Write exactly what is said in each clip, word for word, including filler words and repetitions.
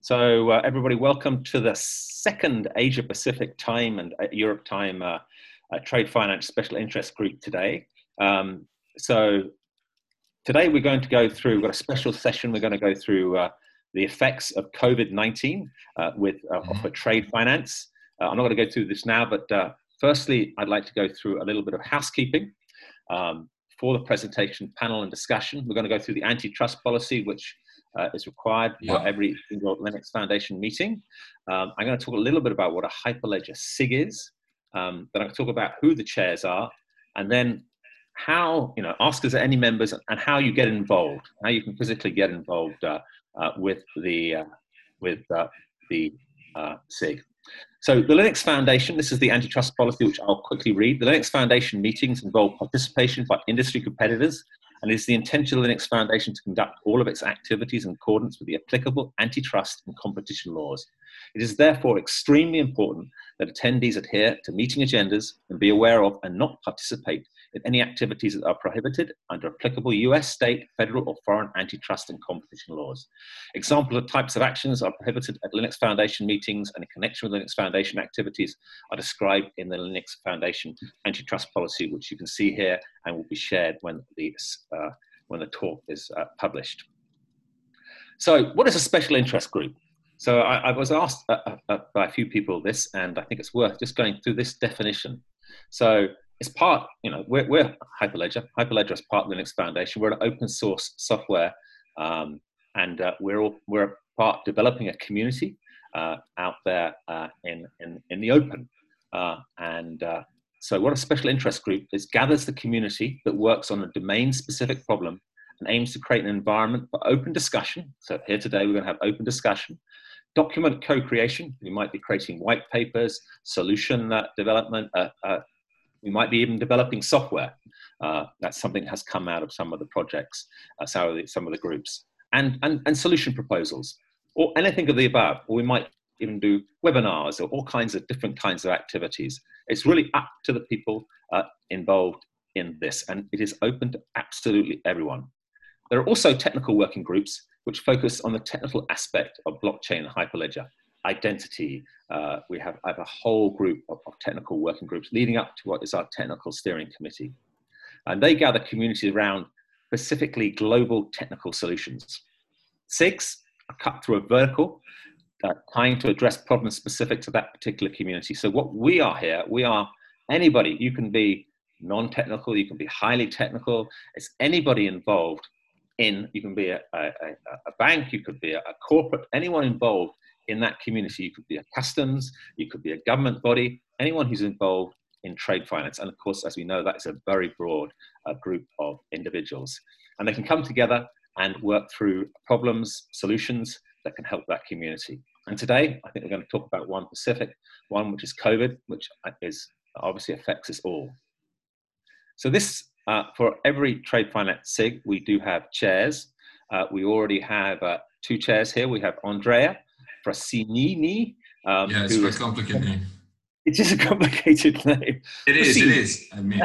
So uh, everybody, welcome to the second Asia Pacific Time and uh, Europe Time uh, uh, Trade Finance Special Interest Group today. Um, so today we're going to go through, we've got a special session, we're going to go through uh, the effects of COVID nineteen uh, with uh, for trade finance. Uh, I'm not going to go through this now, but uh, firstly, I'd like to go through a little bit of housekeeping um, for the presentation panel and discussion. We're going to go through the antitrust policy, which Uh, is required for yeah. every single Linux Foundation meeting. Um, I'm going to talk a little bit about what a Hyperledger S I G is. Um, then I'm going to talk about who the chairs are, and then how, you know, ask us any members and how you get involved, how you can physically get involved uh, uh, with the uh, with uh, the uh, S I G. So the Linux Foundation, this is the antitrust policy, which I'll quickly read. The Linux Foundation meetings involve participation by industry competitors, and it is the intention of the Linux Foundation to conduct all of its activities in accordance with the applicable antitrust and competition laws. It is therefore extremely important that attendees adhere to meeting agendas and be aware of and not participate in any activities that are prohibited under applicable U S, state, federal, or foreign antitrust and competition laws. Examples of types of actions are prohibited at Linux Foundation meetings and in connection with Linux Foundation activities are described in the Linux Foundation antitrust policy, which you can see here and will be shared when the, uh, when the talk is uh, published. So what is a special interest group? So I, I was asked uh, uh, by a few people this, and I think it's worth just going through this definition. So it's part, you know, we're, we're Hyperledger. Hyperledger is part of the Linux Foundation. We're an open source software, um, and uh, we're all, we're part developing a community uh, out there uh, in, in, in the open. Uh, and uh, so what a special interest group is, gathers the community that works on a domain-specific problem and aims to create an environment for open discussion. So here today, we're going to have open discussion, document co-creation. We might be creating white papers, solution uh, development. Uh, uh, we might be even developing software. Uh, that's something that has come out of some of the projects, uh, some, of the, some of the groups, and, and, and solution proposals, or anything of the above. Or we might even do webinars or all kinds of different kinds of activities. It's really up to the people uh, involved in this, and it is open to absolutely everyone. There are also technical working groups which focus on the technical aspect of blockchain and Hyperledger, identity. Uh, we have, have a whole group of, of technical working groups leading up to what is our technical steering committee. And they gather communities around specifically global technical solutions. S I Gs are cut through a vertical, uh, trying to address problems specific to that particular community. So what we are here, we are anybody. You can be non-technical, you can be highly technical. It's anybody involved in, you can be a, a, a bank, you could be a, a corporate, anyone involved in that community. You could be a customs, you could be a government body, anyone who's involved in trade finance. And of course, as we know, that is a very broad uh, group of individuals. And they can come together and work through problems, solutions that can help that community. And today, I think we're going to talk about one specific one, which is COVID, which is obviously affects us all. So this, uh, for every trade finance S I G, we do have chairs. Uh, we already have uh, two chairs here. We have Andrea Frassinini. Um, yeah, it's quite complicated name. It is a complicated name. It is, it is, I mean.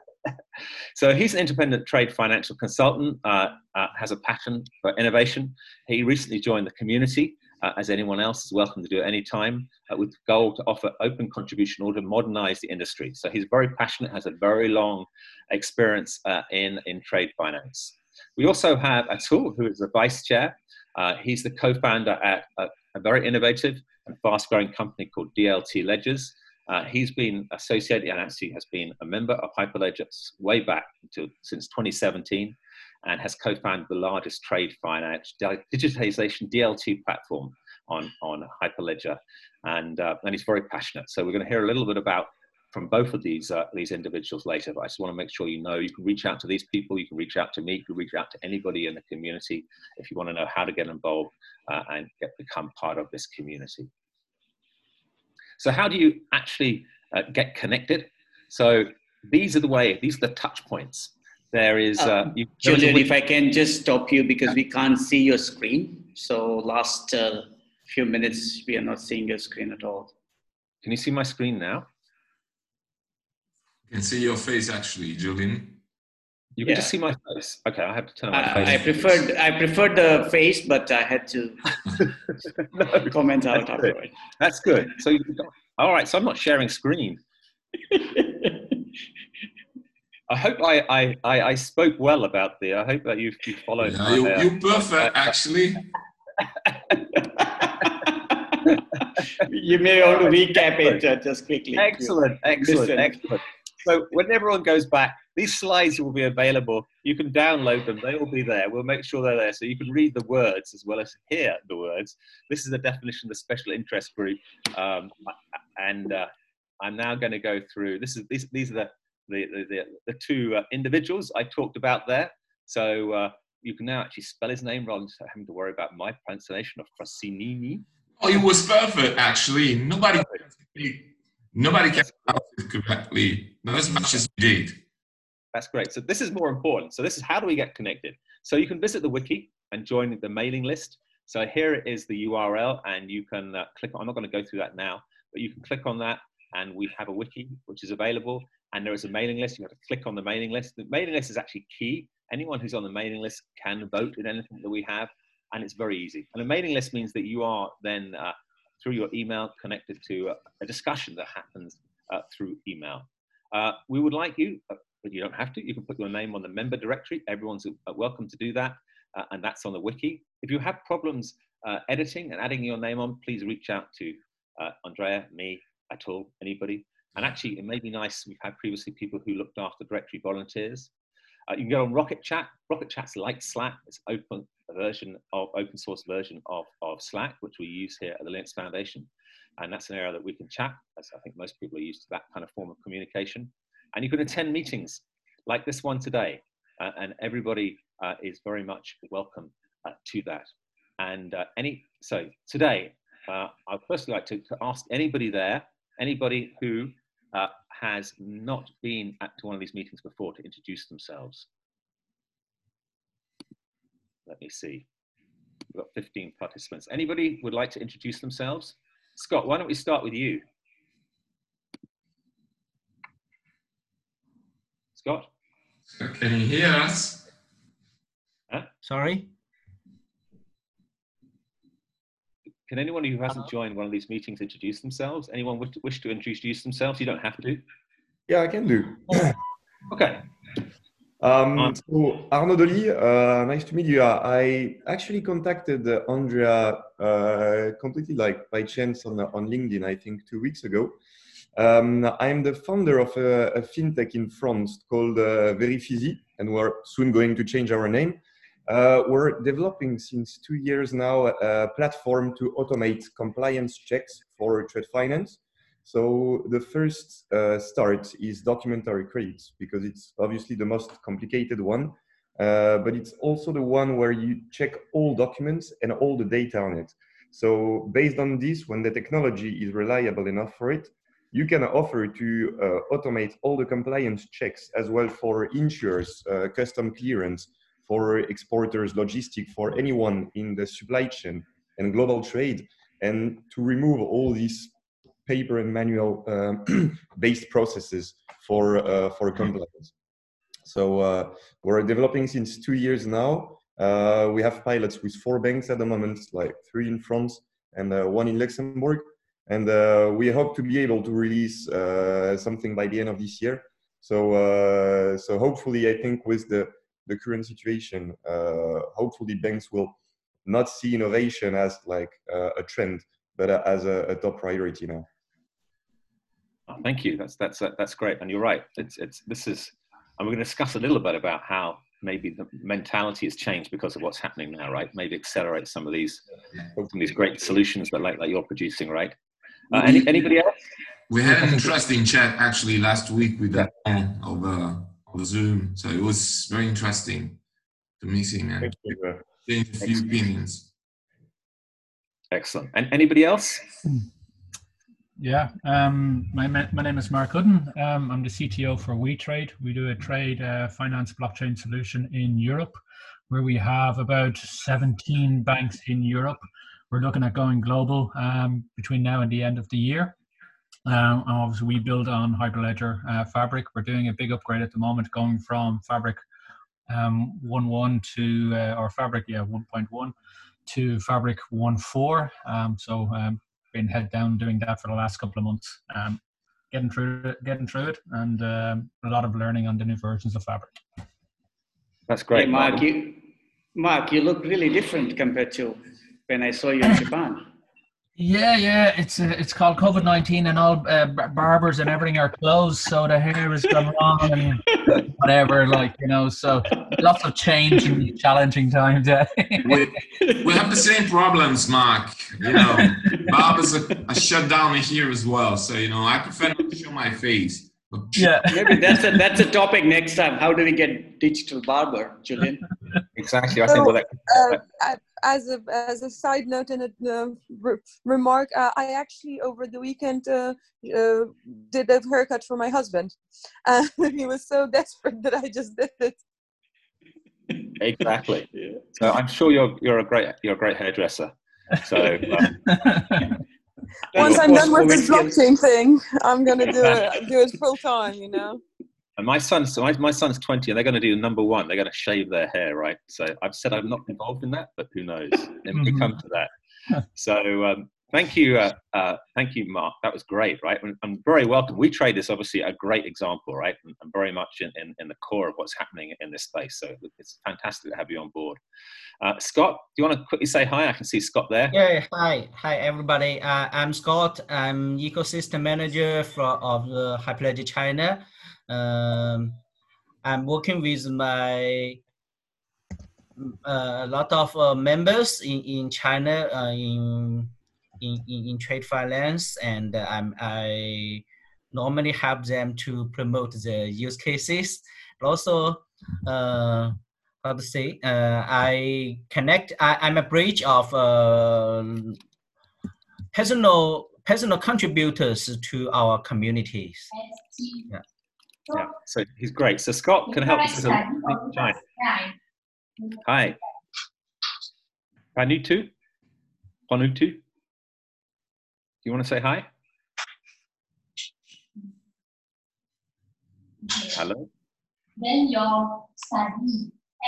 So he's an independent trade financial consultant, uh, uh, has a passion for innovation. He recently joined the community, uh, as anyone else is welcome to do at any time, uh, with the goal to offer open contribution in order to modernize the industry. So he's very passionate, has a very long experience uh, in, in trade finance. We also have Atul, who is the vice chair. Uh, he's the co-founder at a, a very innovative and fast-growing company called D L T Ledgers. Uh, he's been associated and actually has been a member of Hyperledger way back until since twenty seventeen, and has co-founded the largest trade finance digitization D L T platform on, on Hyperledger. And, uh, and he's very passionate. So we're going to hear a little bit about from both of these, uh, these individuals later, but I just want to make sure you know, you can reach out to these people, you can reach out to me, you can reach out to anybody in the community if you want to know how to get involved uh, and get, become part of this community. So how do you actually uh, get connected? So these are the way, these are the touch points. There is... Uh, uh, you, Julian, if I can just stop you because we can't see your screen. So last uh, few minutes, we are not seeing your screen at all. Can you see my screen now? I can see your face actually, Julian. You can Yeah. just see my face. Okay, I have to turn on my I, face. I preferred I preferred the face, but I had to No, comment out that's good. afterward. That's good. So, you, all right. So I'm not sharing screen. I hope I, I, I, I spoke well about the. I hope that you you followed. Yeah, my, you, uh, you're perfect, my- actually. You may want to recap it uh, just quickly. Excellent, excellent, Listen. excellent. So when everyone goes back, these slides will be available. You can download them. They will be there. We'll make sure they're there so you can read the words as well as hear the words. This is the definition of the special interest group. Um, and uh, I'm now going to go through, this is these, these are the, the, the, the, the two uh, individuals I talked about there. So uh, you can now actually spell his name rather than having to worry about my pronunciation of Frassinini. Oh, it was perfect, actually. Nobody, nobody can pronounce it correctly. Not as much as you did. That's great. So this is more important. So this is how do we get connected? So you can visit the wiki and join the mailing list. So here it is the U R L, and you can uh, click on, I'm not going to go through that now, but you can click on that, and we have a wiki which is available, and there is a mailing list. You have to click on the mailing list. The mailing list is actually key. Anyone who's on the mailing list can vote in anything that we have, and it's very easy. And a mailing list means that you are then, uh, through your email, connected to a, a discussion that happens uh, through email. Uh, we would like you, uh, but you don't have to, you can put your name on the member directory. Everyone's uh, welcome to do that, uh, and that's on the wiki. If you have problems uh, editing and adding your name on, please reach out to uh, Andrea, me, at all, anybody. And actually, it may be nice, we've had previously people who looked after directory volunteers. Uh, you can go on Rocket Chat. Rocket Chat's like Slack. It's open version of open source version of, of Slack, which we use here at the Linux Foundation. And that's an area that we can chat, as I think most people are used to that kind of form of communication. And you can attend meetings like this one today. Uh, and everybody uh, is very much welcome uh, to that. And uh, any, so today, uh, I'd firstly like to, to ask anybody there, anybody who uh, has not been at to one of these meetings before, to introduce themselves. Let me see. We've got fifteen participants. Anybody would like to introduce themselves? Scott, why don't we start with you? Scott? Can you hear us? Huh? Sorry? Can anyone who hasn't joined one of these meetings introduce themselves? Anyone wish to, wish to introduce themselves? You don't have to. Yeah, I can do. Okay. Um, so Arnaud Dolly, uh, nice to meet you. I actually contacted uh, Andrea uh, completely like by chance on, on LinkedIn, I think two weeks ago. Um, I'm the founder of a, a fintech in France called uh, Verifizi, and we're soon going to change our name. Uh, we're developing since two years now a platform to automate compliance checks for trade finance. So the first uh, start is documentary credits, because it's obviously the most complicated one, uh, but it's also the one where you check all documents and all the data on it. So based on this, when the technology is reliable enough for it, you can offer to uh, automate all the compliance checks as well for insurers, uh, custom clearance, for exporters, logistics, for anyone in the supply chain and global trade, and to remove all these paper and manual uh, based processes for uh, for compliance. So uh, we're developing since two years now. Uh, we have pilots with four banks at the moment, like three in France and uh, one in Luxembourg. And uh, we hope to be able to release uh, something by the end of this year. So uh, so hopefully, I think with the the current situation, uh, hopefully banks will not see innovation as like uh, a trend, but uh, as a, a top priority now. Oh, thank you. That's that's uh, that's great. And you're right. It's it's this is, and we're going to discuss a little bit about how maybe the mentality has changed because of what's happening now, right? Maybe accelerate some of these some of these great solutions that like that you're producing, right? Uh, any, anybody else? We had an interesting chat actually last week with that man over over Zoom, so it was very interesting to meeting and change a few opinions. Excellent. And anybody else? Yeah, um, my my name is Mark Hudden. Um, I'm the C T O for WeTrade. We do a trade uh, finance blockchain solution in Europe, where we have about seventeen banks in Europe. We're looking at going global um, between now and the end of the year. Um, and obviously, we build on Hyperledger uh, Fabric. We're doing a big upgrade at the moment, going from Fabric um, one point one to, uh, or Fabric, yeah, one point one to Fabric one point four. Um, so um, been head down doing that for the last couple of months, um, getting through it, getting through it, and um, a lot of learning on the new versions of Fabric. That's great, hey, Mark. You, Mark, you look really different compared to when I saw you in Japan. Yeah, yeah, it's uh, it's called COVID nineteen, and all uh, barbers and everything are closed, so the hair has gone wrong and whatever, like, you know, so lots of change in these challenging times. Yeah. we, we have the same problems, Mark. You know, barbers are, are shut down here as well, so, you know, I prefer not to show my face. Yeah, maybe that's a that's a topic next time. How do we get digital barber, Julian? Exactly. I so, think well, that, uh, as a as a side note and a uh, re remark, uh, I actually over the weekend uh, uh, did a haircut for my husband. Uh, he was so desperate that I just did it. Exactly. Yeah. So I'm sure you're you're a great you're a great hairdresser. So. Um, Once I'm done with this blockchain thing, I'm gonna do it do it full time, you know. And my son's my, my son's twenty, and they're going to do number one. They're going to shave their hair, right? So I've said I'm not involved in that, but who knows? It may come to that. So um, thank you, uh, uh, thank you, Mark. That was great, right? And, and very welcome. WeTrade is obviously a great example, right? And, and very much in, in in the core of what's happening in this space. So it's fantastic to have you on board. Uh, Scott, do you want to quickly say hi? I can see Scott there. Yeah, hi, hi everybody. Uh, I'm Scott. I'm ecosystem manager for of the Hyperledger China. Um, I'm working with my uh, a lot of uh, members in in China uh, in, in in trade finance, and uh, I'm I normally help them to promote the use cases. But also, uh, how to say, uh, I connect. I, I'm a bridge of uh, personal personal contributors to our communities. Yeah. Yeah, so he's great. So Scott can help us with a China. Hi. Panutu? Panutu? Do you want to say hi? Hello? Then your study.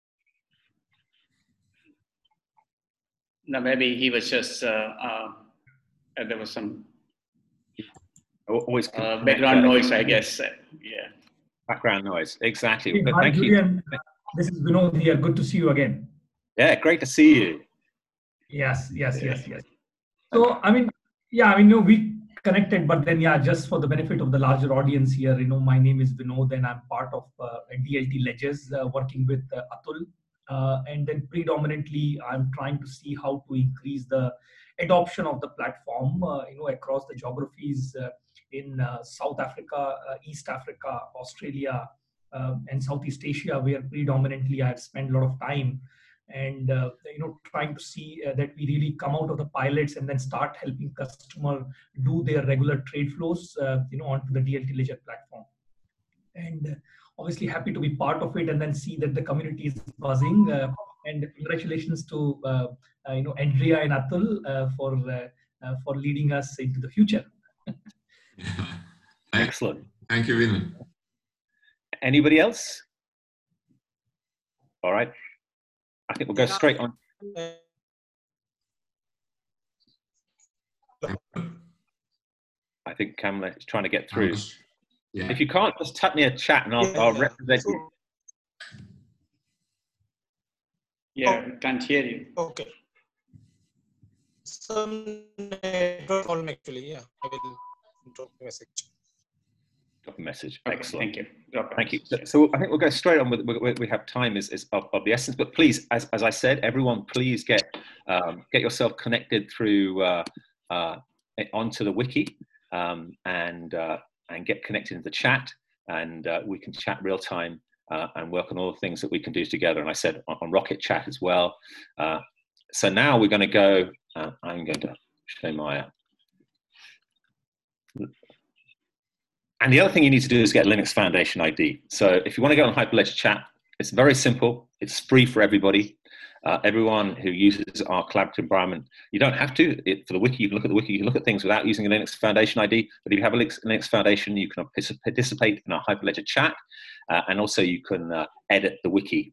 No, maybe he was just, uh, uh, there was some always uh, background noise, I guess. Uh, yeah. Background noise, exactly. Hey, Thank hi, you. Julian. This is Vinod here. Good to see you again. Yeah, great to see you. Yes, yes, yes, yes. So, I mean, yeah, I mean, no, we connected, but then, yeah, just for the benefit of the larger audience here, you know, my name is Vinod, and I'm part of uh, D L T Ledgers, uh, working with uh, Atul. Uh, and then predominantly, I'm trying to see how to increase the adoption of the platform, uh, you know, across the geographies uh, in uh, South Africa, uh, East Africa, Australia, uh, and Southeast Asia, where predominantly I've spent a lot of time, and uh, you know, trying to see uh, that we really come out of the pilots and then start helping customer do their regular trade flows, uh, you know, onto the D L T Ledger platform. And uh, obviously happy to be part of it, and then see that the community is buzzing. Uh, and congratulations to uh, uh, you know, Andrea and Atul uh, for uh, uh, for leading us into the future. Yeah. Excellent. Thank you, Vinod. Anybody else? All right. I think we'll go straight on. I think Kamala is trying to get through. Yeah. If you can't, just tap me a chat and I'll, Yeah, I'll yeah. represent So, you. Yeah, we can't hear you. okay. Some network problem actually. Yeah, I will drop a message. Drop a message. Okay, Excellent. thank you. Drop it. Thank you. So, so I think we'll go straight on with, we, we have time is, is of, of the essence, but please, as, as I said, everyone, please get, um, get yourself connected through, uh, uh, onto the wiki, um, and, uh, and get connected in the chat, and uh, we can chat real time, uh, and work on all the things that we can do together. And I said on, on Rocket Chat as well. Uh, so now we're going to go, uh, I'm going to show my, uh, and the other thing you need to do is get Linux Foundation I D. So if you want to go on Hyperledger Chat, it's very simple. It's free for everybody. Uh, everyone who uses our collaborative environment, you don't have to. It, for the wiki, you can look at the wiki, you can look at things without using a Linux Foundation I D. But if you have a Linux Foundation, you can participate in our Hyperledger Chat. Uh, and also you can uh, edit the wiki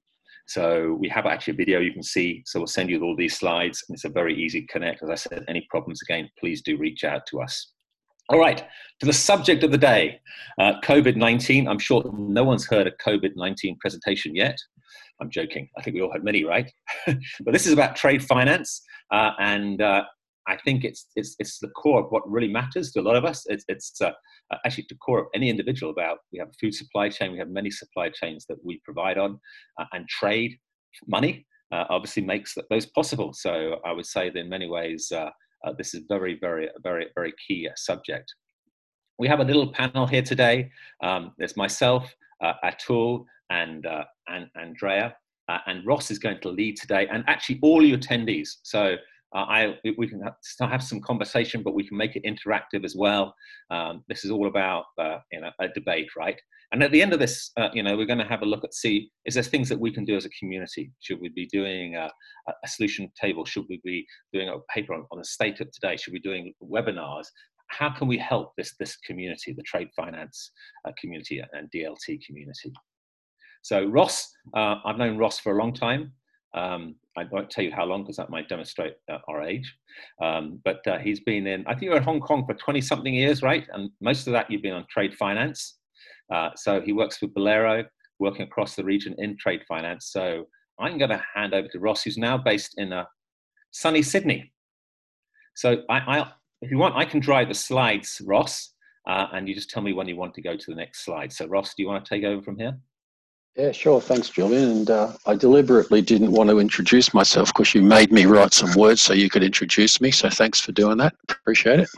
So we have actually a video you can see. So we'll send you all these slides, and it's a very easy connect. As I said, any problems, again, please do reach out to us. All right, to the subject of the day, uh, COVID nineteen. I'm sure no one's heard a COVID nineteen presentation yet. I'm joking. I think we all had many, right? But this is about trade finance, uh, and uh, I think it's it's it's the core of what really matters to a lot of us. It's it's uh, actually the core of any individual. About we have a food supply chain, we have many supply chains that we provide on, uh, and trade money uh, obviously makes those possible. So I would say that in many ways. Uh, Uh, this is very, very, very, very key uh, subject. We have a little panel here today. Um, there's myself, uh, Atul, and, uh, and Andrea, uh, and Ross is going to lead today, and actually all you attendees. So uh, I, we can have, still have some conversation, but we can make it interactive as well. Um, this is all about uh, you know, a debate, right? And at the end of this, uh, you know, we're going to have a look at, see, is there things that we can do as a community? Should we be doing a, a solution table? Should we be doing a paper on, on the state of today? Should we be doing webinars? How can we help this, this community, the trade finance uh, community and D L T community? So Ross, uh, I've known Ross for a long time. Um, I won't tell you how long because that might demonstrate uh, our age. Um, but uh, he's been in, I think you were in Hong Kong for twenty something years, right? And most of that you've been on trade finance. Uh, so he works with Bolero, working across the region in trade finance. So I'm going to hand over to Ross, who's now based in uh, sunny Sydney. So I, I, if you want, I can drive the slides, Ross, uh, and you just tell me when you want to go to the next slide. So Ross, do you want to take over from here? Yeah, sure. Thanks, Julian. And uh, I deliberately didn't want to introduce myself because you made me write some words so you could introduce me. So thanks for doing that. Appreciate it.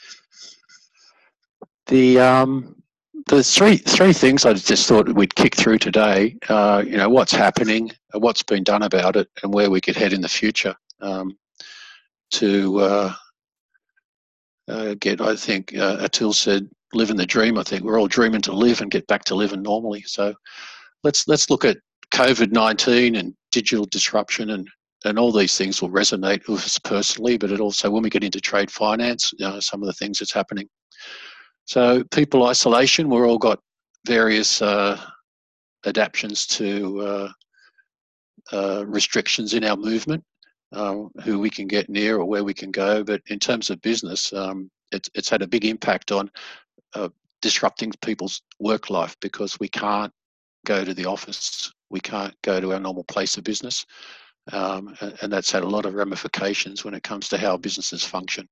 The um, there's three three things I just thought we'd kick through today. Uh, you know, what's happening, what's been done about it, and where we could head in the future. Um, to uh, uh, get, I think uh, Atul said, living the dream. I think we're all dreaming to live and get back to living normally. So let's let's look at COVID nineteen and digital disruption, and and all these things will resonate with us personally, but it also, when we get into trade finance, you know, some of the things that's happening. So people isolation, we've all got various uh, adaptations to uh, uh, restrictions in our movement, uh, who we can get near or where we can go. But in terms of business, um, it's, it's had a big impact on uh, disrupting people's work life, because we can't go to the office, we can't go to our normal place of business. Um, and, and that's had a lot of ramifications when it comes to how businesses function.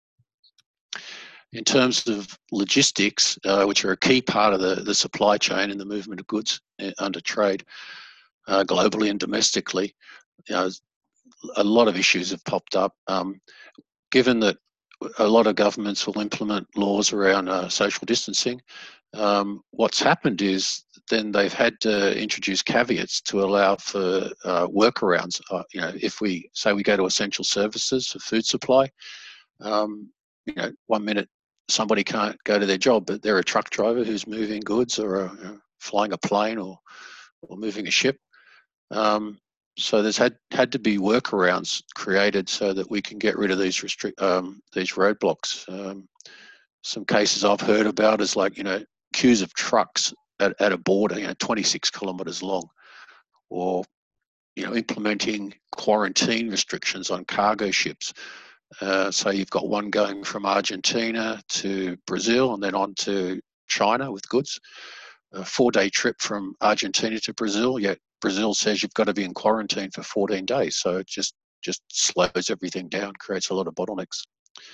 In terms of logistics, uh, which are a key part of the, the supply chain and the movement of goods under trade, uh, globally and domestically, you know, a lot of issues have popped up. Um, given that a lot of governments will implement laws around uh, social distancing, um, what's happened is then they've had to introduce caveats to allow for uh, workarounds. Uh, you know, if we say we go to essential services for food supply, um, you know, one minute somebody can't go to their job, but they're a truck driver who's moving goods, or a, you know, flying a plane, or or moving a ship. Um, so there's had had to be workarounds created so that we can get rid of these restrict um, these roadblocks. Um, some cases I've heard about is like, you know, queues of trucks at, at a border, you know, twenty-six kilometres long, or, you know, implementing quarantine restrictions on cargo ships. Uh, so you've got one going from Argentina to Brazil and then on to China with goods. A four-day trip from Argentina to Brazil, yet Brazil says you've got to be in quarantine for fourteen days. So it just, just slows everything down, creates a lot of bottlenecks.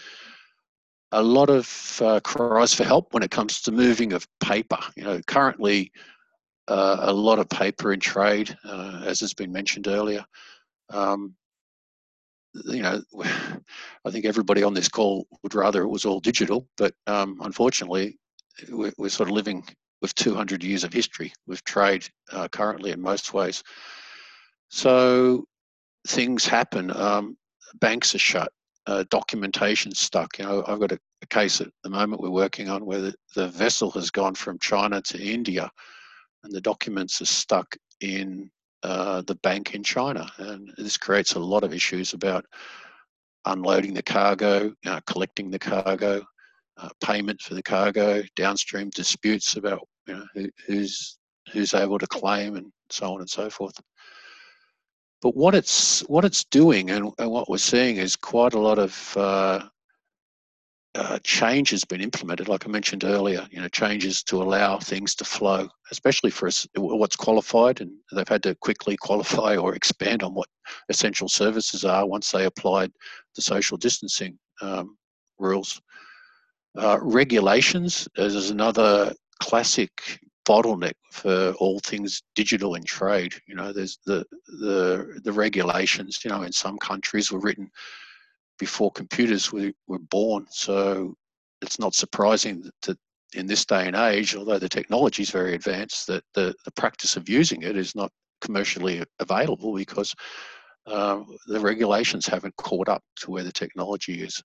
A lot of uh, cries for help when it comes to moving of paper. You know, currently uh, a lot of paper in trade, uh, as has been mentioned earlier. Um, you know, I think everybody on this call would rather it was all digital, but um, unfortunately, we're, we're sort of living with two hundred years of history with trade uh, currently in most ways. So things happen. Um, banks are shut. Uh, documentation stuck. You know, I've got a, a case at the moment we're working on where the, the vessel has gone from China to India, and the documents are stuck in uh, the bank in China, and this creates a lot of issues about unloading the cargo, uh, collecting the cargo, uh, payment for the cargo, downstream disputes about, you know, who, who's who's able to claim, and so on and so forth. but what it's what it's doing and, and what we're seeing is quite a lot of uh, uh, change has been implemented. Like I mentioned earlier, you know, changes to allow things to flow, especially for us, what's qualified, and they've had to quickly qualify or expand on what essential services are once they applied the social distancing um, rules. Uh, regulations is another classic bottleneck for all things digital in trade. You know, there's the the the regulations, you know, in some countries were written before computers were, were born. So it's not surprising that, that in this day and age, although the technology is very advanced, that the, the practice of using it is not commercially available because uh, the regulations haven't caught up to where the technology is.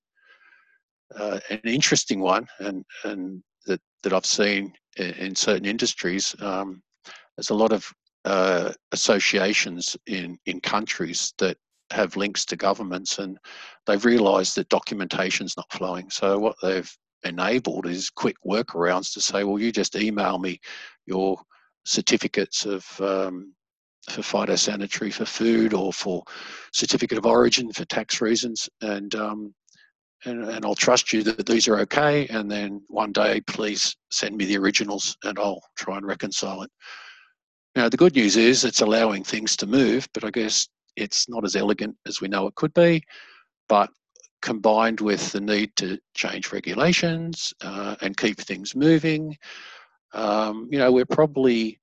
Uh, an interesting one, and, and that, that I've seen in, in certain industries, um, there's a lot of uh, associations in, in countries that have links to governments, and they've realised that documentation's not flowing. So what they've enabled is quick workarounds to say, well, you just email me your certificates of um, for phytosanitary for food or for certificate of origin for tax reasons, and um, and, and I'll trust you that these are okay, and then one day please send me the originals and I'll try and reconcile it. Now the good news is it's allowing things to move, but I guess it's not as elegant as we know it could be, but combined with the need to change regulations uh, and keep things moving, um, you know, we're probably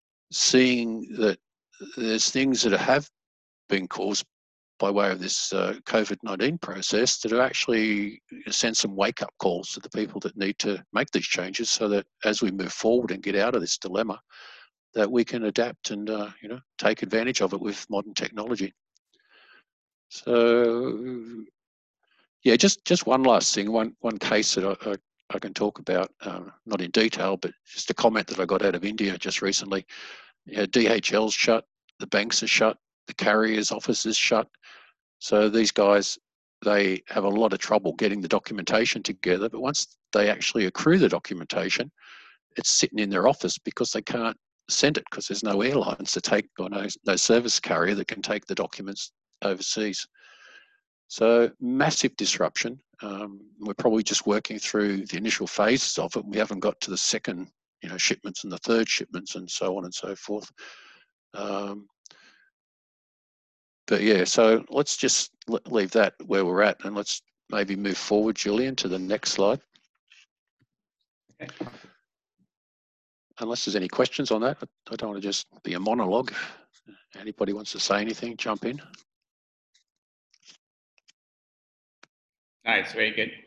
seeing that there's things that have been caused by way of this uh, COVID nineteen process that have actually sent some wake-up calls to the people that need to make these changes, so that as we move forward and get out of this dilemma, that we can adapt and uh, you know, take advantage of it with modern technology. So yeah, just just one last thing, one one case that I, I, I can talk about, um, not in detail, but just a comment that I got out of India just recently. You know, D H L's shut, the banks are shut, the carriers' offices shut. So these guys, they have a lot of trouble getting the documentation together, but once they actually accrue the documentation, it's sitting in their office because they can't send it because there's no airlines to take, or no, no service carrier that can take the documents overseas. So massive disruption. Um, we're probably just working through the initial phases of it. We haven't got to the second, you know, shipments and the third shipments and so on and so forth. Um, but yeah, so let's just leave that where we're at, and let's maybe move forward, Julian, to the next slide. Okay. Unless there's any questions on that, I don't want to just be a monologue. Anybody wants to say anything, jump in. Nice, very good.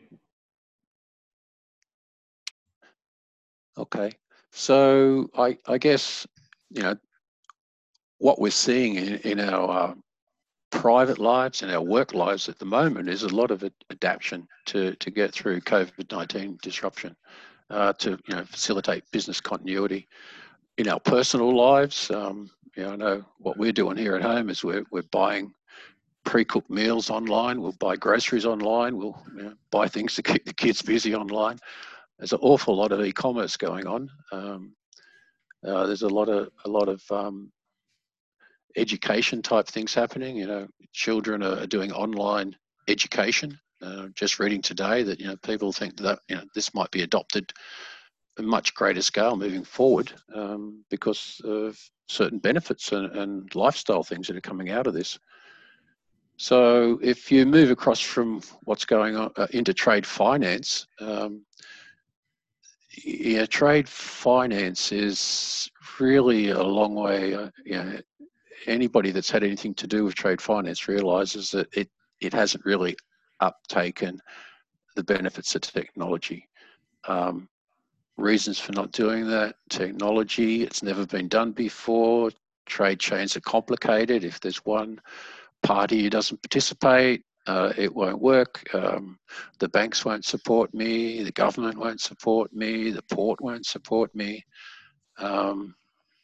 Okay, so I, I guess, you know, what we're seeing in, in our uh, private lives and our work lives at the moment is a lot of adaptation to, to get through COVID nineteen disruption, uh, to, you know, facilitate business continuity. In our personal lives, um, you know, I know what we're doing here at home is we're, we're buying pre-cooked meals online, we'll buy groceries online, we'll, you know, buy things to keep the kids busy online. There's an awful lot of e-commerce going on. Um, uh, there's a lot of a lot of um, education type things happening. You know, children are doing online education. Uh, just reading today that, you know, people think that, you know, this might be adopted a much greater scale moving forward um, because of certain benefits and, and lifestyle things that are coming out of this. So if you move across from what's going on uh, into trade finance, um, yeah, trade finance is really a long way. Uh, you know, anybody that's had anything to do with trade finance realizes that it, it hasn't really uptaken the benefits of technology. Um, reasons for not doing that: technology, it's never been done before. Trade chains are complicated. If there's one party who doesn't participate, uh, it won't work. Um, the banks won't support me, the government won't support me, the port won't support me. Um,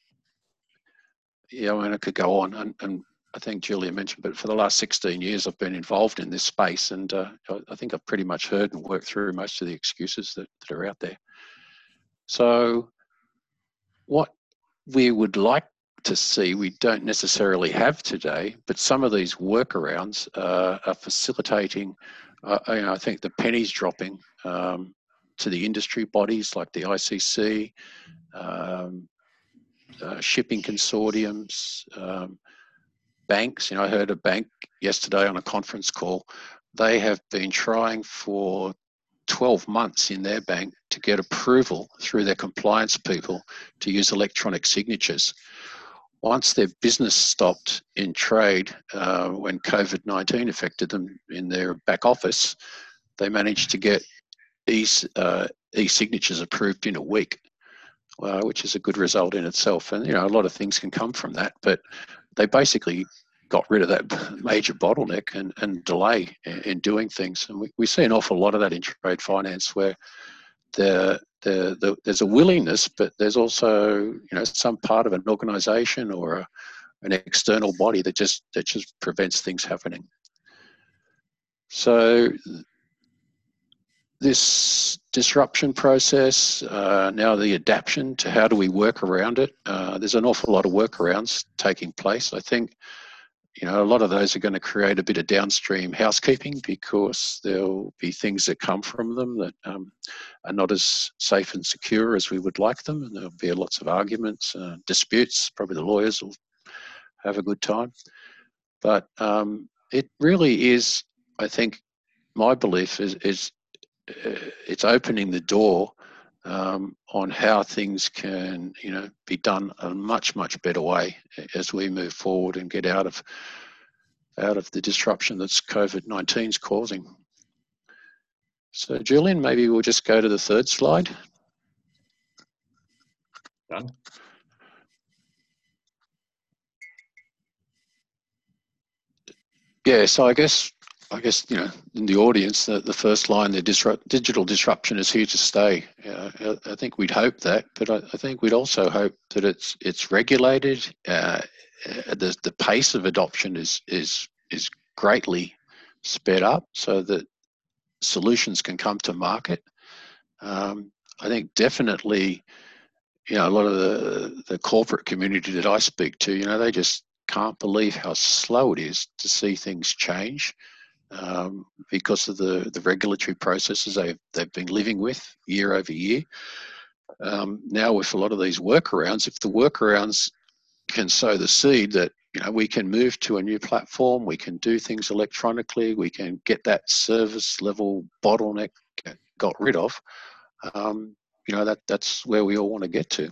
yeah, I mean, I could go on, and, and I think Julia mentioned, but for the last sixteen years, I've been involved in this space, and uh, I think I've pretty much heard and worked through most of the excuses that, that are out there. So what we would like to see we don't necessarily have today, but some of these workarounds uh, are facilitating, uh, you know, I think the penny's dropping um, to the industry bodies like the I C C, um, uh, shipping consortiums, um, banks. You know, I heard a bank yesterday on a conference call. They have been trying for twelve months in their bank to get approval through their compliance people to use electronic signatures. Once their business stopped in trade uh, when COVID nineteen affected them in their back office, they managed to get e, uh, e-signatures approved in a week, uh, which is a good result in itself. And, you know, a lot of things can come from that, but they basically got rid of that major bottleneck and, and delay in, in doing things. And we, we see an awful lot of that in trade finance where the The, the, there's a willingness, but there's also, you know, some part of an organisation or a, an external body that just that just prevents things happening. So this disruption process, uh, now the adaptation to how do we work around it. Uh, there's an awful lot of workarounds taking place. I think, you know, a lot of those are going to create a bit of downstream housekeeping because there'll be things that come from them that um, are not as safe and secure as we would like them, and there'll be lots of arguments, uh, disputes. Probably the lawyers will have a good time. But um, it really is, I think, my belief is, is uh, it's opening the door um, on how things can, you know, be done a much, much better way as we move forward and get out of out of the disruption that's COVID nineteen is causing. So Julian, maybe we'll just go to the third slide. Done. Yeah, so I guess, I guess, you know, in the audience, the, the first line, the disrupt, digital disruption is here to stay. Uh, I think we'd hope that, but I, I think we'd also hope that it's it's regulated. Uh, the the pace of adoption is is is greatly sped up so that solutions can come to market. Um, I think definitely, you know, a lot of the the corporate community that I speak to, you know, they just can't believe how slow it is to see things change. Um, because of the, the regulatory processes they've, they've been living with year over year. Um, now with a lot of these workarounds, if the workarounds can sow the seed that, you know, we can move to a new platform, we can do things electronically, we can get that service level bottleneck got rid of, um, you know, that, that's where we all want to get to.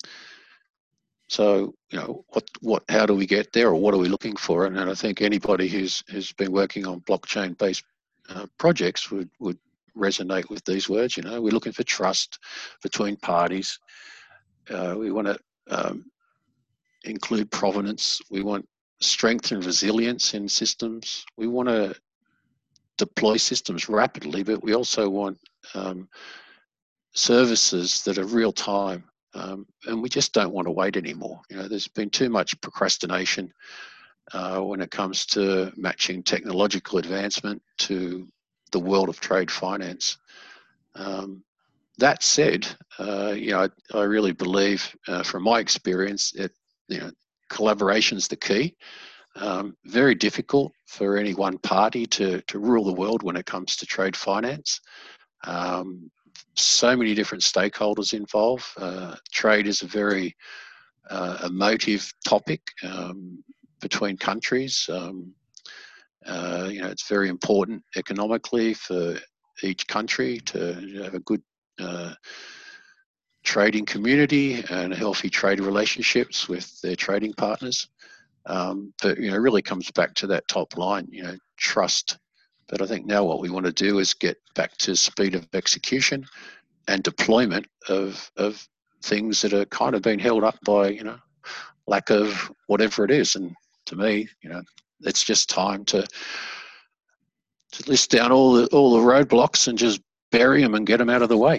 So, you know, what, what, how do we get there, or what are we looking for? And, and I think anybody who's who's been working on blockchain-based uh, projects would would resonate with these words. You know, we're looking for trust between parties. Uh, we want to um, include provenance. We want strength and resilience in systems. We want to deploy systems rapidly, but we also want um, services that are real time. Um, and we just don't want to wait anymore. You know, there's been too much procrastination uh, when it comes to matching technological advancement to the world of trade finance. Um, that said, uh, you know, I, I really believe, uh, from my experience, that, you know, collaboration is the key. Um, very difficult for any one party to to rule the world when it comes to trade finance. Um, so many different stakeholders involved. Uh, trade is a very uh, emotive topic um, between countries. Um, uh, you know, it's very important economically for each country to have a good uh, trading community and healthy trade relationships with their trading partners. Um, but, you know, it really comes back to that top line, you know, trust. But I think now what we want to do is get back to speed of execution and deployment of of things that are kind of being held up by, you know, lack of whatever it is. And to me, you know, it's just time to to list down all the all the roadblocks and just bury them and get them out of the way.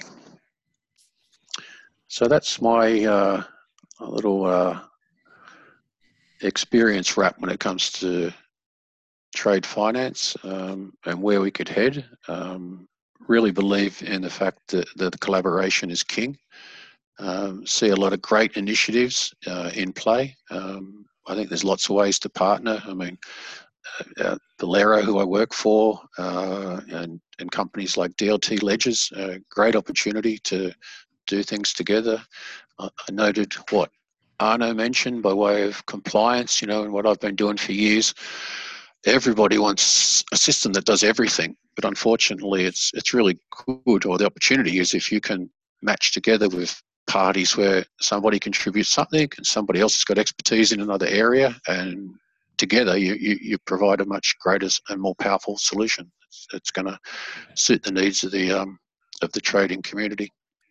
So that's my uh, little uh, experience wrap when it comes to trade finance um, and where we could head. Um, really believe in the fact that, that the collaboration is king. Um, see a lot of great initiatives uh, in play. Um, I think there's lots of ways to partner. I mean, uh, Valero, who I work for, uh, and, and companies like D L T Ledgers, a great opportunity to do things together. I, I noted what Arno mentioned by way of compliance, you know, and what I've been doing for years. Everybody wants a system that does everything, but unfortunately it's it's really good, or the opportunity is if you can match together with parties where somebody contributes something and somebody else has got expertise in another area, and together you, you, you provide a much greater and more powerful solution. It's, it's going to suit the needs of the um, of the trading community.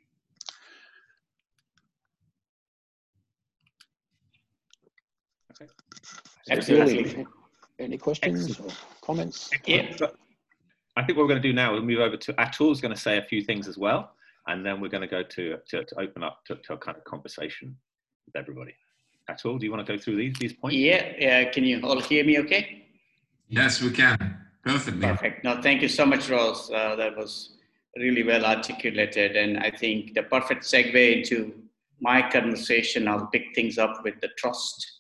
Okay. Absolutely. Any questions Excellent. or comments? Yeah, but I think what we're going to do now, we'll move over to Atul, who's going to say a few things as well, and then we're going to go to, to, to open up to, to a kind of conversation with everybody. Atul, do you want to go through these, these points? Yeah, yeah. Can you all hear me okay? Yes, we can. Perfectly. Perfect. No, thank you so much, Rose. Uh, that was really well articulated. And I think the perfect segue into my conversation, I'll pick things up with the trust.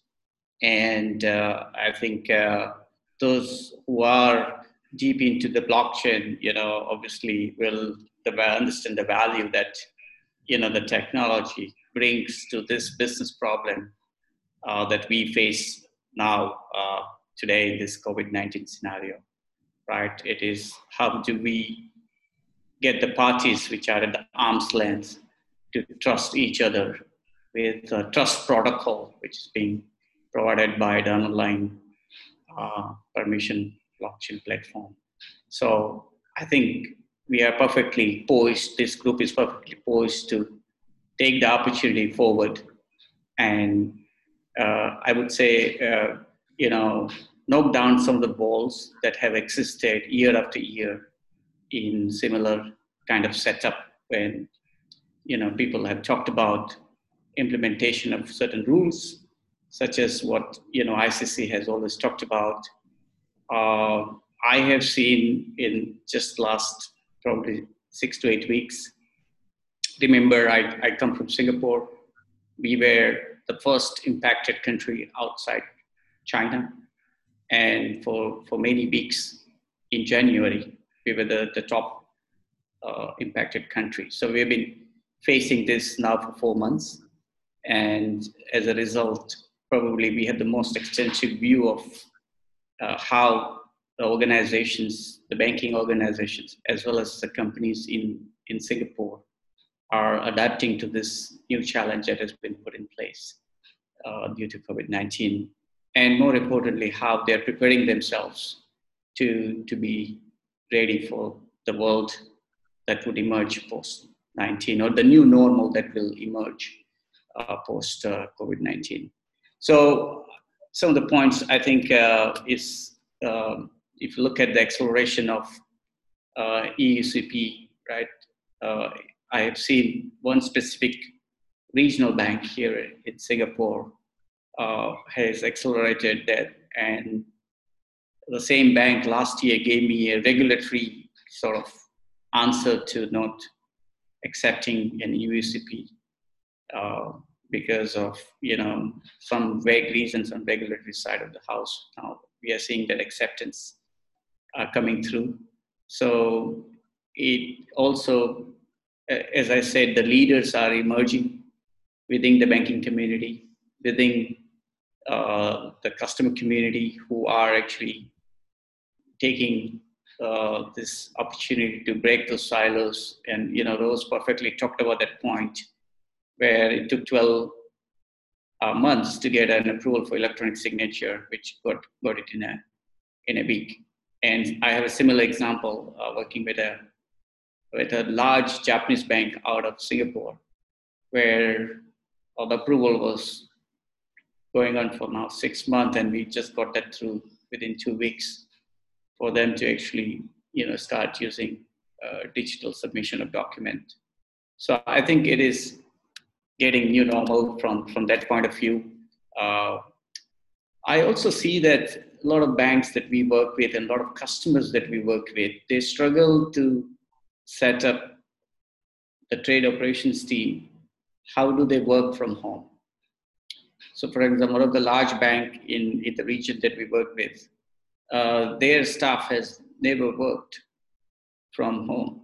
And uh, I think uh, those who are deep into the blockchain, you know, obviously will understand the value that, you know, the technology brings to this business problem uh, that we face now uh, today in this COVID nineteen scenario, right? It is how do we get the parties which are at the arm's length to trust each other with a trust protocol, which is being provided by the underlying uh, permission blockchain platform. So I think we are perfectly poised, this group is perfectly poised to take the opportunity forward. And uh, I would say, uh, you know, knock down some of the walls that have existed year after year in similar kind of setup when, you know, people have talked about implementation of certain rules, such as what, you know, I C C has always talked about. Uh, I have seen in just last probably six to eight weeks. Remember, I, I come from Singapore. We were the first impacted country outside China. And for, for many weeks in January, we were the, the top uh, impacted country. So we've been facing this now for four months. And as a result, probably we have the most extensive view of uh, how the organizations, the banking organizations, as well as the companies in, in Singapore are adapting to this new challenge that has been put in place uh, due to COVID nineteen. And more importantly, how they're preparing themselves to, to be ready for the world that would emerge post nineteen, or the new normal that will emerge uh, post uh, COVID nineteen. So some of the points I think uh, is, uh, if you look at the acceleration of uh, E U C P, right? Uh, I have seen one specific regional bank here in Singapore uh, has accelerated that, and the same bank last year gave me a regulatory sort of answer to not accepting an E U C P uh, because of, you know, some vague reasons on regulatory side of the house. Now we are seeing that acceptance uh, coming through. So it also, as I said, the leaders are emerging within the banking community, within uh, the customer community, who are actually taking uh, this opportunity to break those silos. And, you know, Rose perfectly talked about that point where it took twelve uh, months to get an approval for electronic signature, which got, got it in a, in a week. And I have a similar example uh, working with a, with a large Japanese bank out of Singapore, where uh, the approval was going on for now six months, and we just got that through within two weeks for them to actually, you know, start using uh, digital submission of document. So I think it is getting new normal from, from that point of view. Uh, I also see that a lot of banks that we work with and a lot of customers that we work with, they struggle to set up the trade operations team how do they work from home? So for example, one of the large bank in, in the region that we work with, uh, their staff has never worked from home.